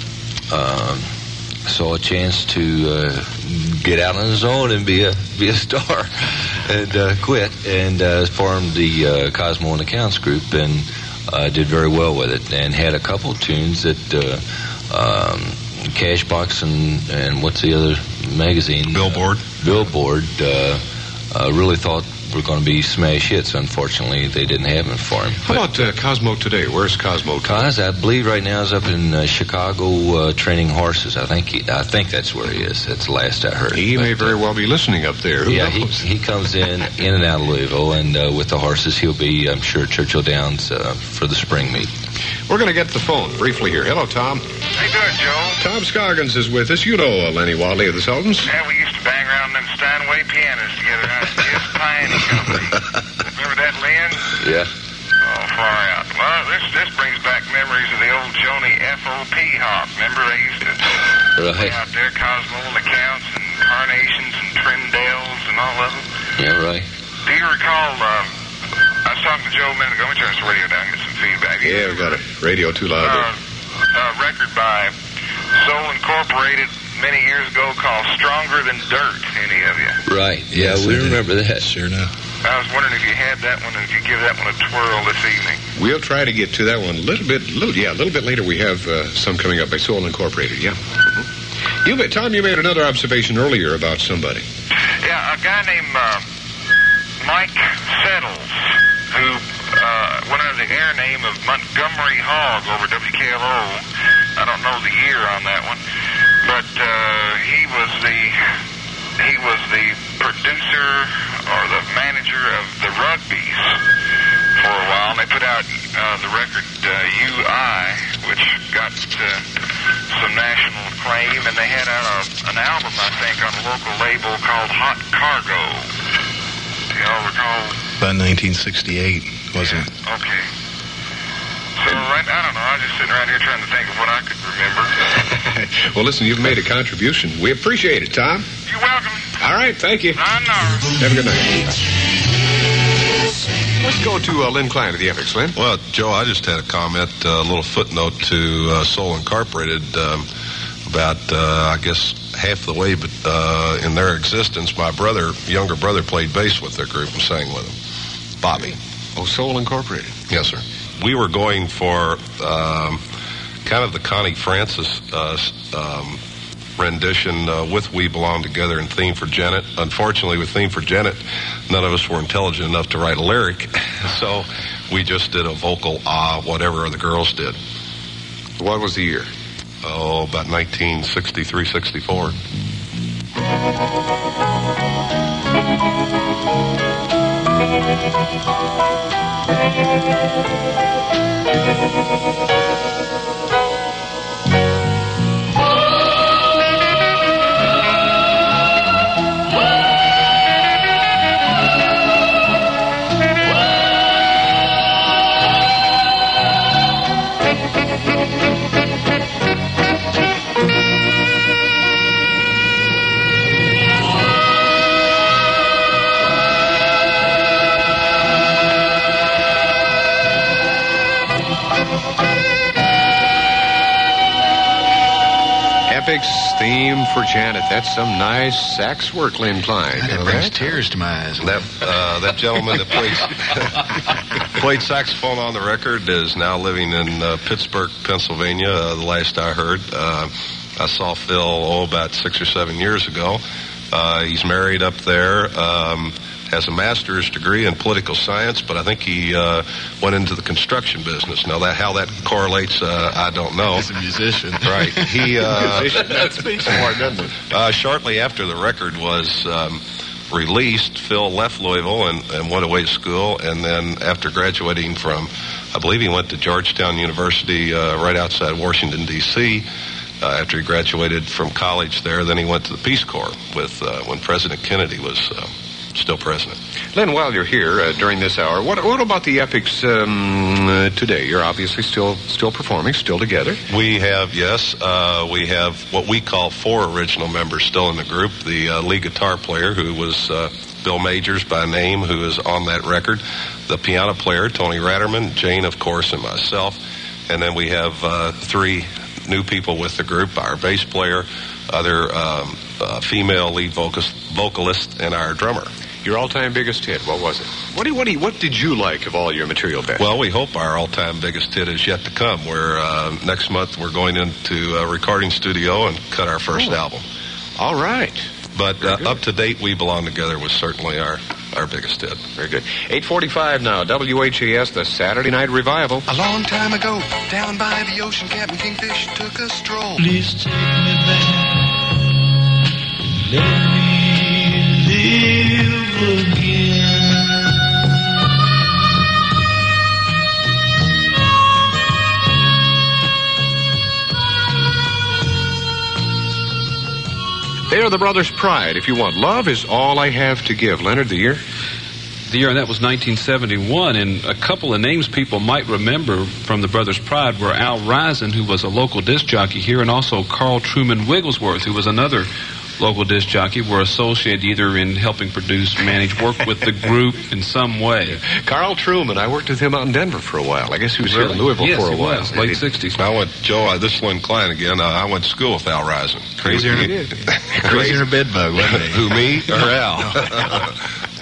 uh, saw a chance to uh, get out on his own and be a be a star, and uh, quit, and uh, formed the uh, Cosmo and the Counts group, and uh, did very well with it, and had a couple of tunes that uh, um, Cashbox and and what's the other magazine? Billboard. Uh, Billboard uh, uh, really thought were going to be smash hits. Unfortunately, they didn't have them for him. How about uh, Cosmo today? Where's Cosmo today? Cos, I believe right now is up in uh, Chicago uh, training horses. I think he, I think that's where he is. That's the last I heard. He but, may very well be listening up there. Who yeah, he, knows? he comes in in and out of Louisville, and uh, with the horses, he'll be, I'm sure, Churchill Downs uh, for the spring meet. We're going to get the phone briefly here. Hello, Tom. How you doing, Joe? Tom Scoggins is with us. You know uh, Lenny Wadley of the Sultans. Yeah, we used to bang around them Steinway pianos together out at his Pine Company. Remember that, Lynn? Yeah. Oh, far out. Well, this this brings back memories of the old Joni F O P hop. Remember they used to right. play out there, Cosmo and the Counts and Carnations and Trindales and all of them? Yeah, right. Do you recall, um, I was talking to Joe a minute ago. Let me turn this radio down and get some feedback. Yeah, we got a radio too loud there. Uh, a record by Soul Incorporated many years ago called Stronger Than Dirt. Any of you? Right. Yeah, Yes, we I did. remember that. Sure enough. I was wondering if you had that one and if you give that one a twirl this evening. We'll try to get to that one a little bit, little, yeah, a little bit later. We have uh, some coming up by Soul Incorporated, yeah. Mm-hmm. You, Tom, you made another observation earlier about somebody. Yeah, a guy named uh, Mike Settles, who uh, went under the air name of Montgomery Hogg over W K L O. I don't know the year on that one, but uh, he was the he was the producer or the manager of the Rugbies for a while, and they put out uh, the record uh, U I, which got uh, some national acclaim, and they had out a, an album, I think, on a local label called Hot Cargo. Do y'all recall? About nineteen sixty-eight, wasn't it? Okay. So, right, I don't know, I was just sitting around here trying to think of what I could remember. Well, listen, you've made a contribution. We appreciate it, Tom. You're welcome. All right, thank you. I know. Have a good night. Let's go to uh, Lynn Klein of the Epics. Lynn? Well, Joe, I just had a comment, uh, a little footnote to uh, Soul Incorporated um, about, uh, I guess, half the way but uh, in their existence. My brother, younger brother, played bass with their group and sang with them. Bobby. Oh, Soul Incorporated. Yes, sir. We were going for um, kind of the Connie Francis uh, um, rendition uh, with We Belong Together and Theme for Janet. Unfortunately, with Theme for Janet, none of us were intelligent enough to write a lyric, so we just did a vocal ah, whatever the girls did. What was the year? Oh, about nineteen sixty-three, sixty-four. Epic's Theme for Janet. That's some nice sax work, Lynn Klein. That brings tears to my eyes. That uh, that gentleman that plays played saxophone on the record is now living in uh, Pittsburgh, Pennsylvania. Uh, the last I heard, uh, I saw Phil oh about six or seven years ago. Uh, he's married up there. Um, has a master's degree in political science, but I think he uh, went into the construction business. Now, that how that correlates, uh, I don't know. He's a musician. Right. He, uh, that speaks more, doesn't it? Uh, shortly after the record was um, released, Phil left Louisville and, and went away to school, and then after graduating from, I believe he went to Georgetown University uh, right outside Washington, D C, Uh, after he graduated from college there, then he went to the Peace Corps with uh, when President Kennedy was uh, still president. Lynn, while you're here uh, during this hour, what what about the Epics um, uh, today? You're obviously still still performing, still together. We have, yes, uh, we have what we call four original members still in the group. The uh, lead guitar player, who was uh, Bill Majors by name, who is on that record. The piano player, Tony Ratterman, Jane, of course, and myself. And then we have uh, three new people with the group, our bass player, other um, uh, female lead vocalist, vocalist, and our drummer. Your all-time biggest hit, what was it? What do you, what do you, what did you like of all your material best? Well, we hope our all-time biggest hit is yet to come. We're uh, next month we're going into a recording studio and cut our first oh. album. All right. But uh, up to date, We Belong Together was certainly our, our biggest hit. Very good. eight forty-five now, W H A S, the Saturday Night Revival. A long time ago, down by the ocean, Captain Kingfish took a stroll. Please take me back. Let me live again. They are the Brothers Pride. If you want love is all I have to give. Leonard, the year? The year, and that was nineteen seventy-one, and a couple of names people might remember from the Brothers Pride were Al Risen, who was a local disc jockey here, and also Carl Truman Wigglesworth, who was another local disc jockey, were associated either in helping produce, manage, work with the group in some way. Carl Truman, I worked with him out in Denver for a while. I guess he was Really? here in Louisville Yes, for a he while. was, late sixties. I went, Joe, uh, this is Lynn Klein again. Uh, I went to school with Al Risen. Crazier than a bed bug, wasn't he? Who, me or Al?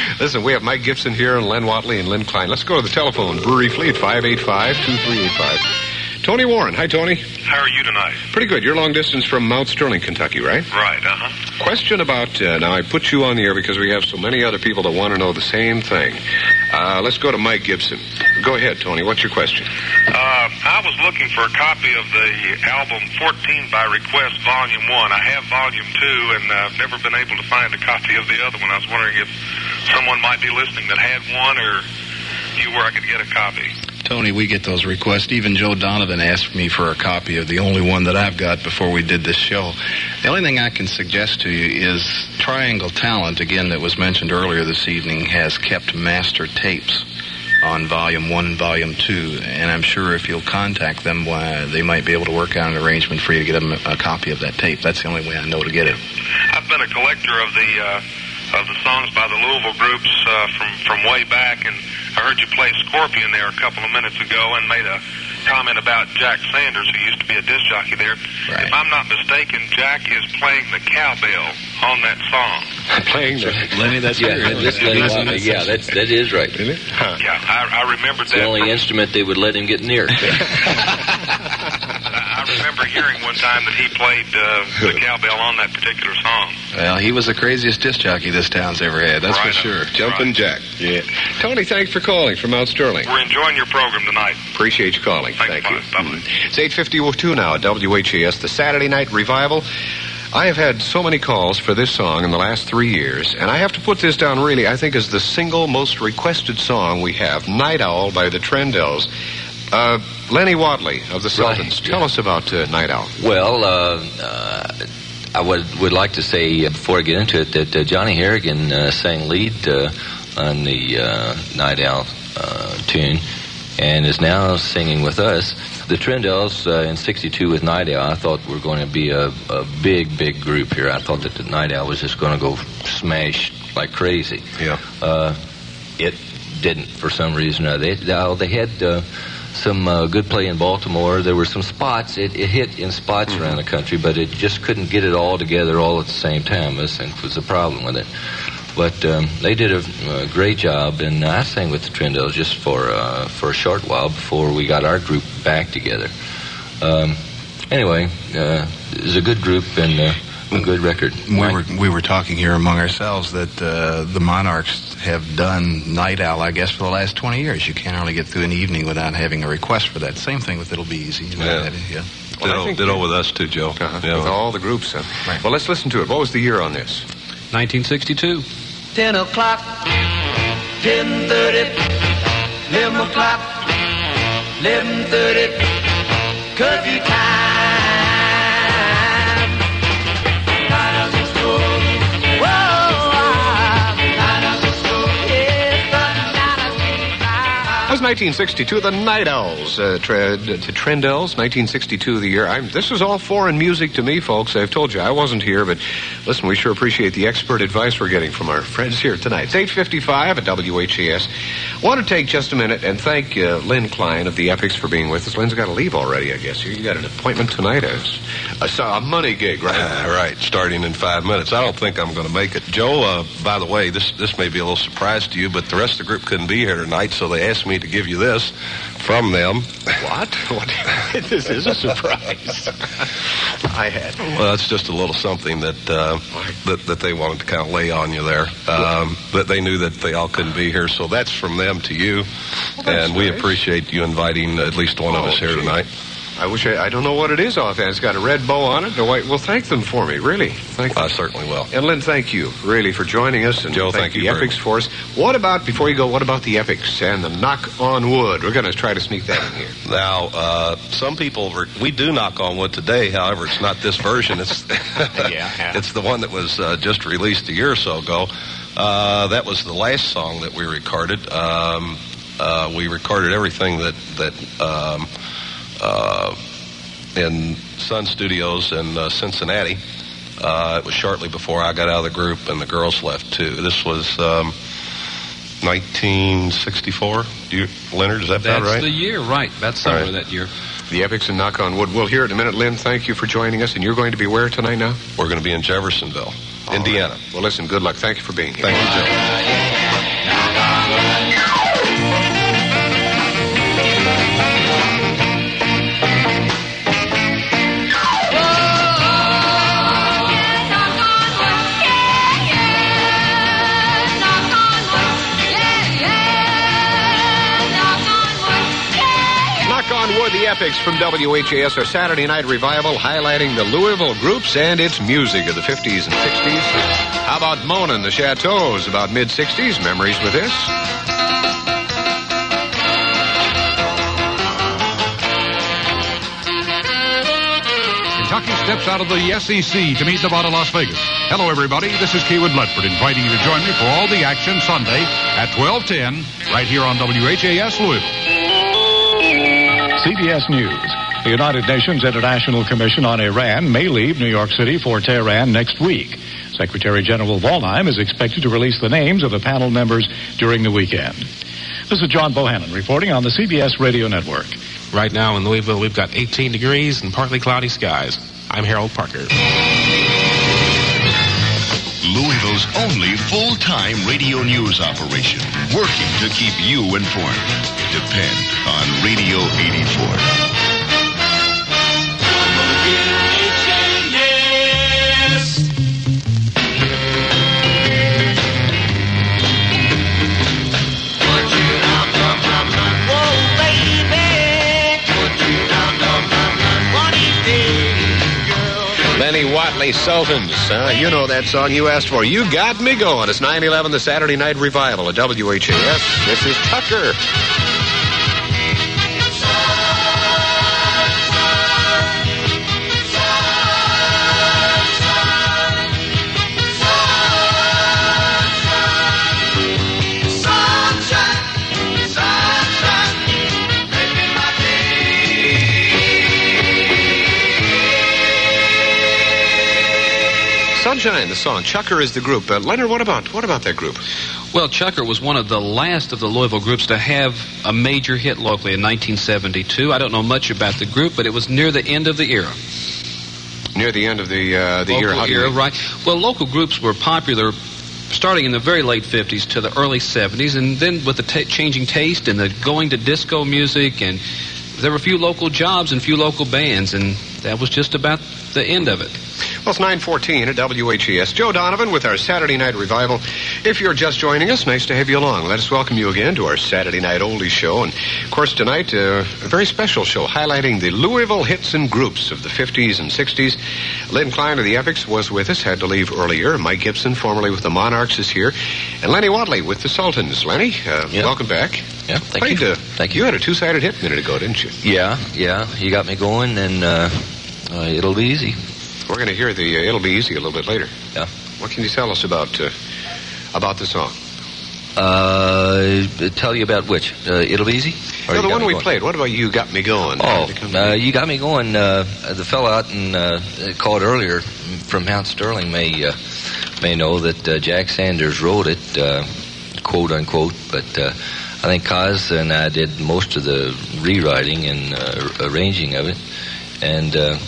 Listen, we have Mike Gibson here and Len Watley and Lynn Klein. Let's go to the telephone briefly at five eight five, two three eight five. Tony Warren. Hi, Tony. How are you tonight? Pretty good. You're long distance from Mount Sterling, Kentucky, right? Right, uh-huh. Question about, uh, now I put you on the air because we have so many other people that want to know the same thing. Uh, let's go to Mike Gibson. Go ahead, Tony. What's your question? Uh, I was looking for a copy of the album fourteen by Request, Volume one. I have Volume two, and uh, I've never been able to find a copy of the other one. I was wondering if someone might be listening that had one, or you where I could get a copy. Tony, we get those requests. Even Joe Donovan asked me for a copy of the only one that I've got before we did this show. The only thing I can suggest to you is Triangle Talent, again, that was mentioned earlier this evening, has kept master tapes on Volume one and Volume two, and I'm sure if you'll contact them, uh, they might be able to work out an arrangement for you to get them a, a copy of that tape. That's the only way I know to get it. I've been a collector of the uh, of the songs by the Louisville groups uh, from, from way back, and I heard you play Scorpion there a couple of minutes ago and made a comment about Jack Sanders, who used to be a disc jockey there. Right. If I'm not mistaken, Jack is playing the cowbell on that song. Playing the... Lenny, that's yeah, true. That's Lenny Watley. Yeah, that's, that is right. Isn't it? Huh. Yeah, I, I remembered It's that. the only from, instrument they would let him get near. I remember hearing one time that he played uh, the cowbell on that particular song. Well, he was the craziest disc jockey this town's ever had, that's Right for sure. on. Jumpin' Right. Jack. Yeah. Tony, thanks for calling from Mount Sterling. We're enjoying your program tonight. Appreciate you calling. Thanks, Thank you. bye. Bye-bye. It's eight fifty-two now at W H A S, the Saturday Night Revival. I have had so many calls for this song in the last three years, and I have to put this down really, I think, as the single most requested song we have, Night Owl by the Trendells. Uh, Lenny Watley of the Sultans, Right, tell yeah. us about uh, Night Owl. Well, uh, uh, I would would like to say, uh, before I get into it, that uh, Johnny Harrigan uh, sang lead uh, on the uh, Night Owl uh, tune and is now singing with us. The Trendells uh, in sixty-two with Night Owl, I thought were going to be a, a big, big group here. I thought that the Night Owl was just going to go smash like crazy. Yeah. Uh, it didn't for some reason or other. They, they had uh, some uh, good play in Baltimore. There were some spots. It, it hit in spots Mm-hmm. around the country, but it just couldn't get it all together all at the same time. This was the problem with it. But um, they did a, a great job, and I sang with the Trendells just for uh, for a short while before we got our group back together. Um, anyway, uh, it was a good group and uh, a good record. We were we were talking here among ourselves that uh, the Monarchs have done Night Owl, I guess, for the last twenty years. You can't hardly get through an evening without having a request for that. Same thing with It'll Be Easy. You know, Yeah. that is- yeah. Well, I Ditto, think ditto we- with us, too, Joe. Uh-huh. Yeah. With all the groups. Uh, Right. Well, let's listen to it. What was the year on this? nineteen sixty-two. Ten o'clock, ten thirty, eleven o'clock, eleven thirty, curfew time. Night of the storm, whoa, night of the storm, yes, the night of the That was nineteen sixty-two, the Night Owls, uh, tre- to Trendells, nineteen sixty-two, the year. I'm, this is all foreign music to me, folks. I've told you I wasn't here, but listen, we sure appreciate the expert advice we're getting from our friends here tonight. It's eight fifty-five at W H A S. Want to take just a minute and thank uh, Lynn Klein of the Epics for being with us. Lynn's got to leave already, I guess. You got an appointment tonight, a, a, a money gig, right? Uh, right, starting in five minutes. I don't think I'm going to make it. Joe, uh, by the way, this this may be a little surprise to you, but the rest of the group couldn't be here tonight, so they asked me to give you this from them. What? What? This is a surprise. I had. Well, it's just a little something that uh, that, that they wanted to kind of lay on you there. Um, but they knew that they all couldn't be here, so that's from them to you, that's and we nice. appreciate you inviting at least one of Oh, us here gee. tonight. I wish I, I don't know what it is offhand. It's got a red bow on it and a white. Well, thank them for me, really. Thank them. I certainly will. And Lynn, thank you, really, for joining us. And Joe, thank the you very Epics for us. What about, before you go, what about the Epics and the Knock on Wood? We're going to try to sneak that in here. Now, uh, some people, re- we do knock on wood today. However, it's not this version. It's yeah. it's the one that was uh, just released a year or so ago. Uh, that was the last song that we recorded. Um, uh, we recorded everything that that um, uh, in Sun Studios in uh, Cincinnati. Uh, it was shortly before I got out of the group and the girls left too. This was um, nineteen sixty-four. Do you, Leonard, is that That's about right? the year, right. That's summer Right. that year. The Epics and Knock on Wood. We'll hear it in a minute. Lynn, thank you for joining us. And you're going to be where tonight now? We're going to be in Jeffersonville, All Indiana. right. Well, listen, good luck. Thank you for being here. Thank you, Joe. of the epics from W H A S, our Saturday Night Revival, highlighting the Louisville groups and its music of the fifties and sixties. How about Mona and the Chateaus, about mid-sixties? Memories with this. Kentucky steps out of the S E C to meet Nevada, Las Vegas. Hello, everybody. This is Keywood Ledford inviting you to join me for all the action Sunday at twelve ten right here on W H A S Louisville. C B S News. The United Nations International Commission on Iran may leave New York City for Tehran next week. Secretary General Waldheim is expected to release the names of the panel members during the weekend. This is John Bohannon reporting on the C B S Radio Network. Right now in Louisville, we've got eighteen degrees and partly cloudy skies. I'm Harold Parker. Louisville's only full-time radio news operation, working to keep you informed. Depend on Radio eighty-four. Lenny Watley, Sultans. Uh, you know that song you asked for. You got me going. It's nine eleven, the Saturday Night Revival at W H A S. This is Tucker. Sunshine, the song. Chucker is the group. Uh, Leonard, what about what about that group? Well, Chucker was one of the last of the Louisville groups to have a major hit locally in nineteen seventy-two. I don't know much about the group, but it was near the end of the era. Near the end of the uh, the local era, how do you era, mean? right? Well, local groups were popular starting in the very late fifties to the early seventies, and then with the t- changing taste and the going to disco music, and there were a few local jobs and few local bands, and that was just about the end of it. Well, it's nine fourteen at W H E S. Joe Donovan with our Saturday Night Revival. If you're just joining us, nice to have you along. Let us welcome you again to our Saturday Night Oldies show. And, of course, tonight, uh, a very special show highlighting the Louisville hits and groups of the fifties and sixties. Lynn Klein of the Epics was with us, had to leave earlier. Mike Gibson, formerly with the Monarchs, is here. And Lenny Watley with the Sultans. Lenny, uh, Yep. welcome back. Yeah, thank Played, you. Uh, Thank you. You had a two-sided hit a minute ago, didn't you? Yeah, yeah. You got me going, and uh, uh, it'll be easy. We're going to hear the uh, It'll Be Easy a little bit later. Yeah. What can you tell us about uh, about the song? Uh, tell you about which? Uh, it'll be easy? Or No, You the Got one Me we Going? played. What about You Got Me Going? Oh, uh, You Got Me Going. Uh, the fellow out in uh, called earlier from Mount Sterling may uh, may know that uh, Jack Sanders wrote it, uh, quote unquote, but uh, I think Kaz and I did most of the rewriting and uh, arranging of it, and uh,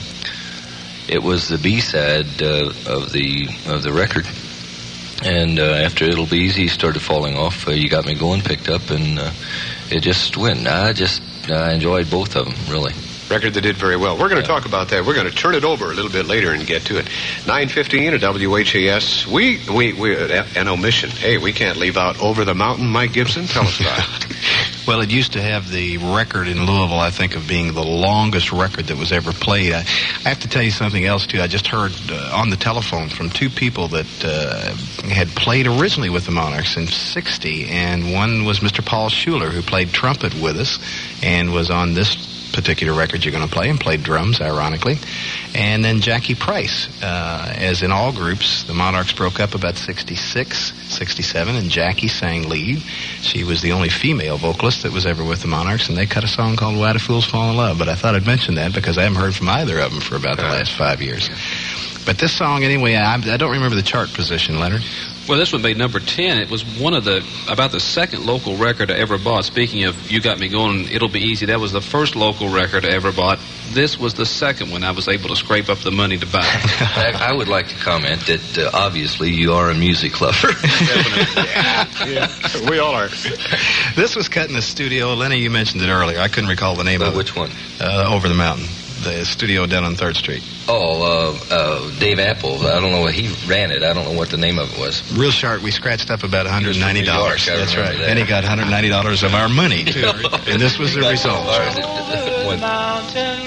it was the B-side uh, of the of the record. And uh, after It'll Be Easy started falling off, uh, You Got Me Going picked up, and uh, it just went. I just I enjoyed both of them, really. Record that did very well. We're going to talk about that. We're going to turn it over a little bit later and get to it. nine fifteen at W H A S. We, we, we, uh, an omission. Hey, we can't leave out Over the Mountain, Mike Gibson. Tell us about it. Well, it used to have the record in Louisville, I think, of being the longest record that was ever played. I, I have to tell you something else, too. I just heard uh, on the telephone from two people that uh, had played originally with the Monarchs in sixty, and one was Mister Paul Schuler, who played trumpet with us and was on this particular record you're going to play and played drums, ironically. And then Jackie Price. Uh, as in all groups, the Monarchs broke up about sixty-six, sixty-seven, and Jackie sang lead. She was the only female vocalist that was ever with the Monarchs, and they cut a song called Why Do Fools Fall in Love. But I thought I'd mention that because I haven't heard from either of them for about the last five years. But this song, anyway, I, I don't remember the chart position, Leonard. Well, this one made number ten. It was one of the, about the second local record I ever bought. Speaking of You Got Me Going, It'll Be Easy, that was the first local record I ever bought. This was the second one I was able to scrape up the money to buy. I, I would like to comment that uh, obviously you are a music lover. yeah, yeah, we all are. This was cut in the studio. Lenny, you mentioned it earlier. I couldn't recall the name Uh, of it. which one? Uh, Over the Mountain. The studio down on third Street. Oh, uh, uh, Dave Apple. I don't know. He ran it. I don't know what the name of it was. Real sharp. We scratched up about one hundred ninety dollars. New York, I That's remember right. that. And he got one hundred ninety dollars of our money, too. And this was the result. One with. Mountain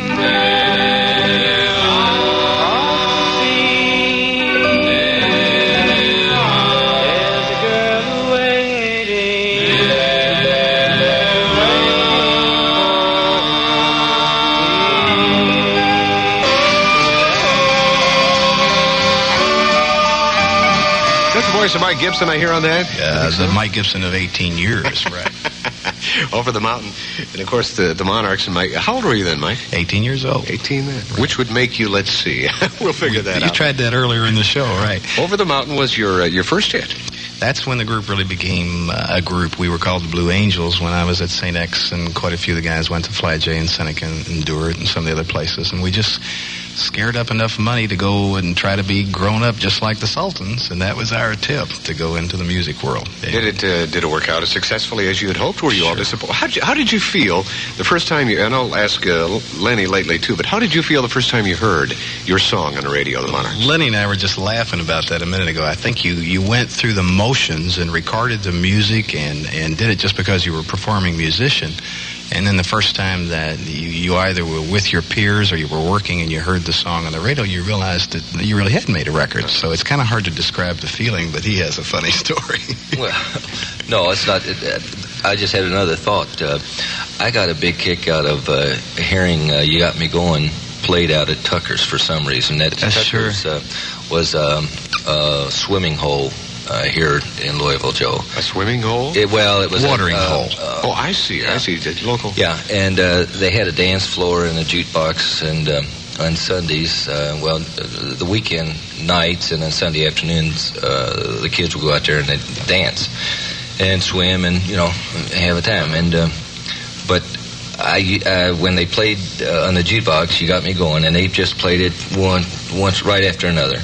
Voice of Mike Gibson, I hear on that. Uh, the Mike Gibson of eighteen years, right? Over the mountain, and of course the the Monarchs and Mike. How old were you then, Mike? eighteen years old. eighteen then. Which would make you? Let's see. We'll figure we, that you out. You tried that earlier in the show, right? Over the Mountain was your uh, your first hit. That's when the group really became uh, a group. We were called the Blue Angels when I was at Saint X, and quite a few of the guys went to Fly J and Seneca and, and Dewart and some of the other places, and we just scared up enough money to go and try to be grown up just like the Sultans, and that was our tip to go into the music world. Yeah. Did it uh, did it work out as successfully as you had hoped? Were you sure. all disappointed? How did you, how did you feel the first time you? And I'll ask uh, Lenny lately too. But how did you feel the first time you heard your song on the radio, the Monarchs? Lenny and I were just laughing about that a minute ago. I think you you went through the motions and recorded the music and and did it just because you were a performing musician. And then the first time that you, you either were with your peers or you were working and you heard the song on the radio, you realized that you really had made a record. So it's kind of hard to describe the feeling, but he has a funny story. Well, no, it's not. It, I just had another thought. Uh, I got a big kick out of uh, hearing uh, You Got Me Going played out at Tucker's for some reason. That That's Tucker's sure. uh, was um, a swimming hole. Uh, here in Louisville, Joe. A swimming hole? It, well, it was watering a, uh, hole. Uh, oh, I see. Yeah. I see. The local. Yeah, and uh, they had a dance floor and a jukebox, and uh, on Sundays, uh, well, the weekend nights and on Sunday afternoons, uh, the kids would go out there and they'd dance and swim and you know have a time. And uh, but I uh, when they played uh, on the jukebox, You Got Me Going, and they just played it one once right after another.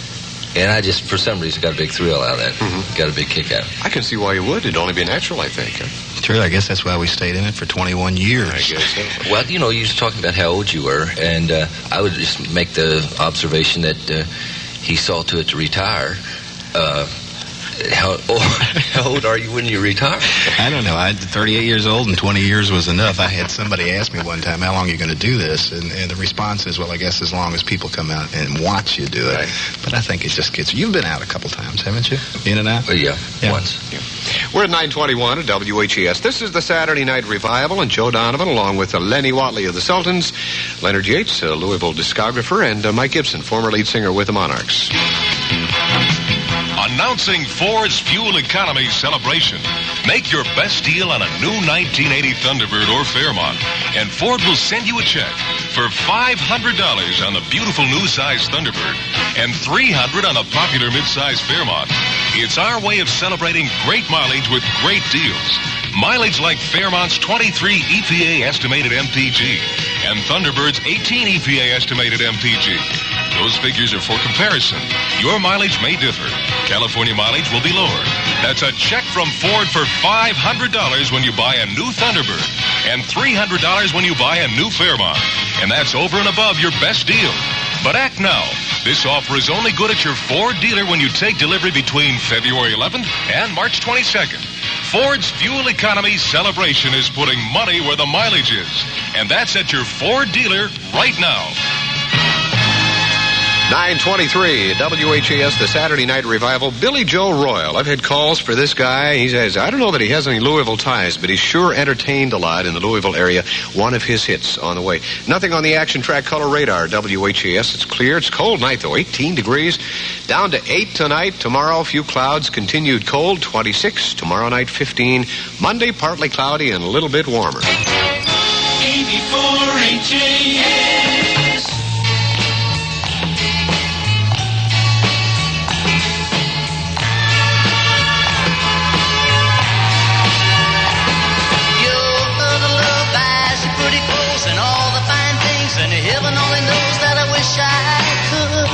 And I just, for some reason, got a big thrill out of that. Mm-hmm. Got a big kick out of it. I can see why you would. It'd only be natural, I think. True. I guess that's why we stayed in it for twenty-one years. I guess so. Well, you know, you were talking about how old you were, and uh, I would just make the observation that uh, he saw to it to retire. Uh, how, old, how old are you when you retire? I don't know. I'm thirty-eight years old, and twenty years was enough. I had somebody ask me one time, how long are you going to do this? And, and the response is, well, I guess as long as people come out and watch you do it. Right. But I think it just gets... You've been out a couple times, haven't you? In and out? Uh, yeah, yeah, once. Yeah. We're at nine twenty-one at W H E S. This is the Saturday Night Revival, and Joe Donovan, along with uh, Lenny Watley of the Sultans, Leonard Yates, a Louisville discographer, and uh, Mike Gibson, former lead singer with the Monarchs. Announcing Ford's Fuel Economy Celebration. Make your best deal on a new nineteen eighty Thunderbird or Fairmont, and Ford will send you a check for five hundred dollars on the beautiful new size Thunderbird and three hundred dollars on the popular mid-size Fairmont. It's our way of celebrating great mileage with great deals. Mileage like Fairmont's twenty-three E P A estimated M P G and Thunderbird's eighteen E P A estimated M P G. Those figures are for comparison. Your mileage may differ. California mileage will be lower. That's a check from Ford for five hundred dollars when you buy a new Thunderbird and three hundred dollars when you buy a new Fairmont. And that's over and above your best deal. But act now. This offer is only good at your Ford dealer when you take delivery between February eleventh and March twenty-second. Ford's Fuel Economy Celebration is putting money where the mileage is. And that's at your Ford dealer right now. nine twenty-three at W H A S, the Saturday Night Revival. Billy Joe Royal. I've had calls for this guy. He says, I don't know that he has any Louisville ties, but he's sure entertained a lot in the Louisville area. One of his hits on the way. Nothing on the action track color radar, W H A S. It's clear. It's cold night, though. eighteen degrees. Down to eight tonight. Tomorrow, few clouds. Continued cold. twenty-six. Tomorrow night, fifteen. Monday, partly cloudy and a little bit warmer. eighty-four H A S. And heaven only knows that I wish I could.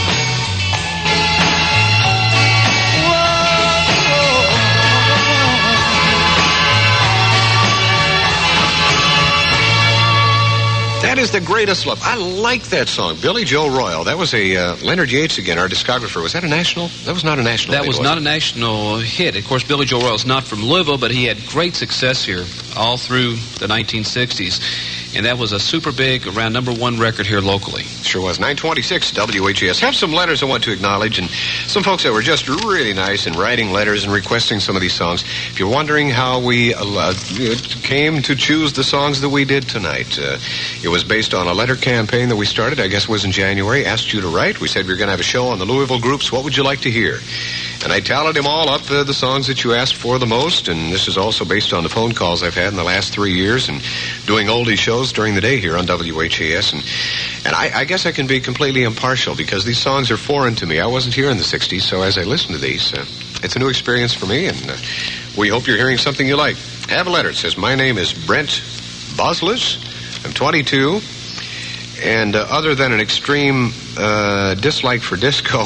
Whoa. That is the greatest love. I like that song. Billy Joe Royal. That was a uh, Leonard Yates again, our discographer. Was that a national? That was not a national That hit, was was not it? a national hit. Of course, Billy Joe Royal is not from Louisville, but he had great success here all through the nineteen sixties. and that was a super big, around number one record here locally. Sure was. nine twenty-six W H A S. Have some letters I want to acknowledge, and some folks that were just really nice in writing letters and requesting some of these songs. If you're wondering how we uh, came to choose the songs that we did tonight, uh, it was based on a letter campaign that we started, I guess it was in January, asked you to write. We said we were going to have a show on the Louisville groups. What would you like to hear? And I tallied them all up, uh, the songs that you asked for the most, and this is also based on the phone calls I've had in the last three years and doing oldie shows during the day here on W H A S. And, and I, I guess I can be completely impartial because these songs are foreign to me. I wasn't here in the sixties, so as I listen to these, uh, it's a new experience for me, and uh, we hope you're hearing something you like. I have a letter. It says, my name is Brent Boslis. I'm twenty-two, and uh, other than an extreme uh, dislike for disco,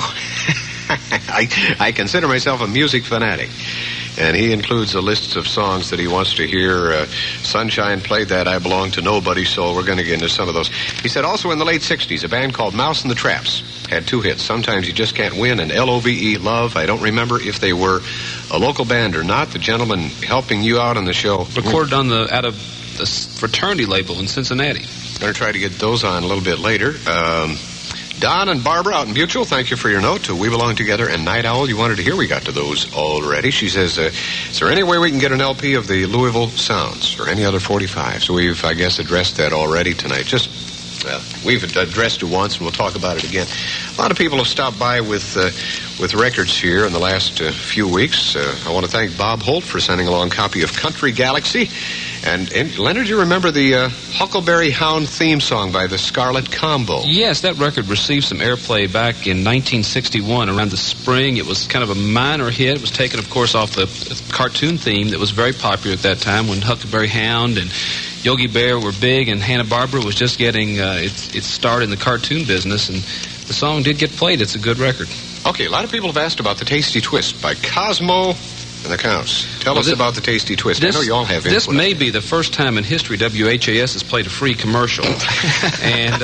I, I consider myself a music fanatic. And he includes a list of songs that he wants to hear. Uh, Sunshine played that, I Belong to Nobody, so we're going to get into some of those. He said also in the late sixties, a band called Mouse and the Traps had two hits. Sometimes You Just Can't Win and L O V E, Love. I don't remember if they were a local band or not. The gentleman helping you out on the show. Recorded on the out of the fraternity label in Cincinnati. Going to try to get those on a little bit later. Um, Don and Barbara out in Butchell, thank you for your note to We Belong Together and Night Owl. You wanted to hear, we got to those already. She says, uh, is there any way we can get an L P of the Louisville Sounds or any other forty-five? So we've, I guess, addressed that already tonight. Just, uh, we've addressed it once and we'll talk about it again. A lot of people have stopped by with uh, with records here in the last uh, few weeks. Uh, I want to thank Bob Holt for sending along a copy of Country Galaxy. And, and Leonard, you remember the uh, Huckleberry Hound theme song by the Scarlet Combo? Yes, that record received some airplay back in nineteen sixty-one, around the spring. It was kind of a minor hit. It was taken, of course, off the cartoon theme that was very popular at that time when Huckleberry Hound and Yogi Bear were big, and Hanna-Barbera was just getting uh, its, its start in the cartoon business, and the song did get played. It's a good record. Okay, a lot of people have asked about the Tasty Twist by Cosmo and the Counts. Tell well, us this, about the Tasty Twist. This, I know you all have input. This may be the first time in history W H A S has played a free commercial. and uh,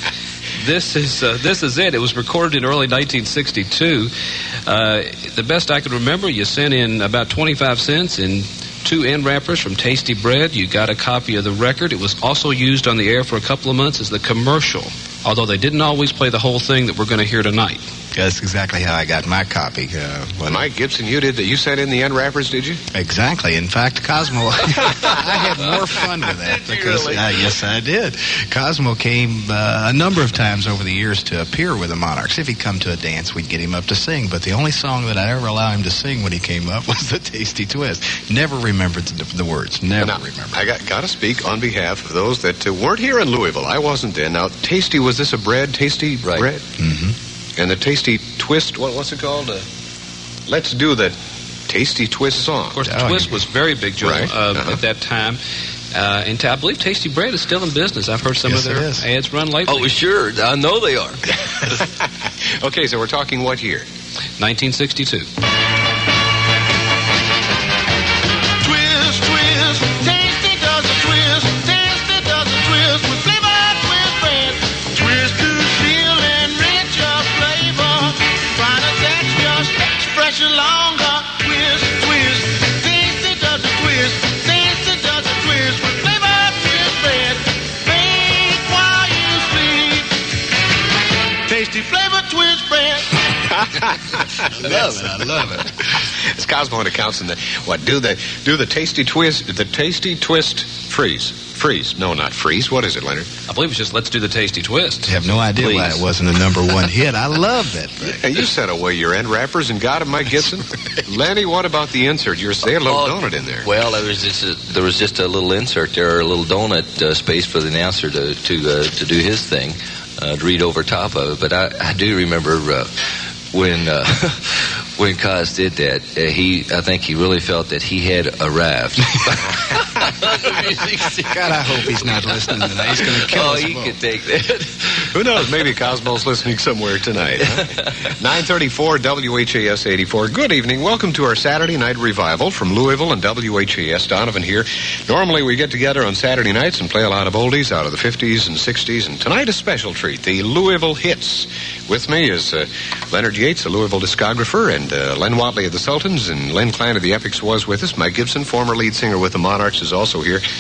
this is uh, this is it. It was recorded in early nineteen sixty-two. Uh, the best I can remember, you sent in about twenty-five cents in two end wrappers from Tasty Bread. You got a copy of the record. It was also used on the air for a couple of months as the commercial, although they didn't always play the whole thing that we're going to hear tonight. That's exactly how I got my copy. Uh, when Mike Gibson, you did that. You sent in the end wrappers, did you? Exactly. In fact, Cosmo, I had more fun with that because really? uh, yes, I did. Cosmo came uh, a number of times over the years to appear with the Monarchs. If he'd come to a dance, we'd get him up to sing. But the only song that I'd ever allow him to sing when he came up was the Tasty Twist. Never remembered the, the words. Never now, remembered. I got got to speak on behalf of those that uh, weren't here in Louisville. I wasn't there. Now, Tasty, was this a bread? Tasty right. bread? Mm-hmm. And the Tasty Twist, what, what's it called? Uh, let's do the Tasty Twist song. Of course, the oh, Twist was very big, Joe, right. uh, uh-huh. at that time. Uh, and I believe Tasty Bread is still in business. I've heard some yes, of their ads run lately. Oh, sure. I know they are. Okay, so we're talking what year? nineteen sixty-two. Twist, twist, Tasty does a twist, Tasty does a twist with flavor twist bread. Twist to seal and rich of flavor, finer texture, expression longer. Twist, twist, Tasty does a twist, Tasty does a twist with flavor twist bread. Bake while you sleep. Tasty flavor twist bread. I love it. I love it. It's Cosmo and Accounts in the what? Do the do the Tasty Twist, the Tasty Twist freeze, freeze. No, not freeze. What is it, Leonard? I believe it's just Let's Do the Tasty Twist. I have no idea Please. why it wasn't a number one hit. I love that. Hey, you set away your end wrappers and got them, Mike Gibson. Lenny, what about the insert? You're saying a little Oh, donut in there. Well, there was just a, there was just a little insert there, a little donut uh, space for the announcer to to uh, to do his thing, uh, to read over top of it. But I, I do remember uh, when uh, when Cos did that, uh, he I think he really felt that he had arrived. God, I hope he's not listening tonight. He's going to kill oh, us he both. could take that. Who knows? Maybe Cosmo's listening somewhere tonight. Huh? nine thirty-four W H A S eighty-four. Good evening. Welcome to our Saturday Night Revival from Louisville and W H A S. Donovan here. Normally we get together on Saturday nights and play a lot of oldies out of the fifties and sixties. And tonight a special treat, the Louisville Hits. With me is uh, Leonard Yates, a Louisville discographer, and uh, Len Watley of the Sultans, and Len Klein of the Epics was with us. Mike Gibson, former lead singer with the Monarchs, is also here.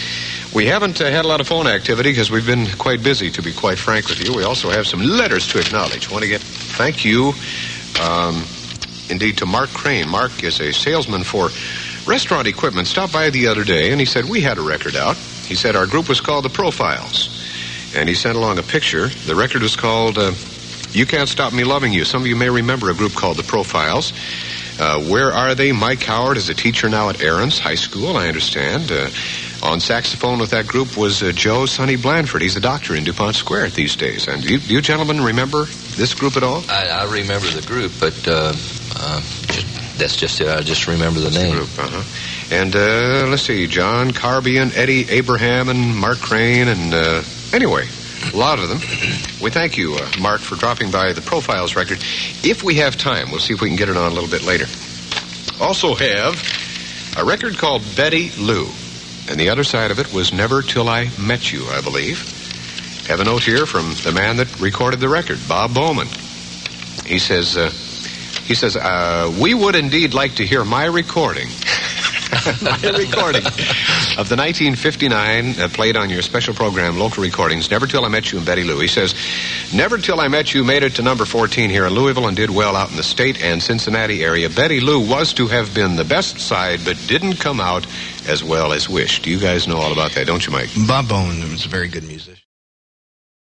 We haven't uh, had a lot of phone activity because we've been quite busy, to be quite frank with you. We also have some letters to acknowledge. Want to get thank you, um, indeed, to Mark Crane. Mark is a salesman for restaurant equipment. Stopped by the other day, and he said, we had a record out. He said our group was called The Profiles. And he sent along a picture. The record was called uh, You Can't Stop Me Loving You. Some of you may remember a group called The Profiles. Uh, where are they? Mike Howard is a teacher now at Aaron's High School, I understand. Uh, on saxophone with that group was uh, Joe Sonny Blandford. He's a doctor in DuPont Square these days. And do you, do you gentlemen remember this group at all? I, I remember the group, but uh, uh, just, that's just it. I just remember the name. Group, uh-huh. And uh, let's see, John Carby and Eddie Abraham and Mark Crane and uh, anyway, a lot of them. We thank you, uh, Mark, for dropping by the Profiles record. If we have time, we'll see if we can get it on a little bit later. Also have a record called Betty Lou. And the other side of it was Never Till I Met You, I believe. Have a note here from the man that recorded the record, Bob Bowman. He says, uh, he says, uh, we would indeed like to hear my recording. my recording of the nineteen fifty-nine uh, played on your special program, Local Recordings, Never Till I Met You and Betty Lou. He says, Never Till I Met You made it to number fourteen here in Louisville and did well out in the state and Cincinnati area. Betty Lou was to have been the best side, but didn't come out as well as wished. You guys know all about that, don't you, Mike? Bob Bowman was a very good musician.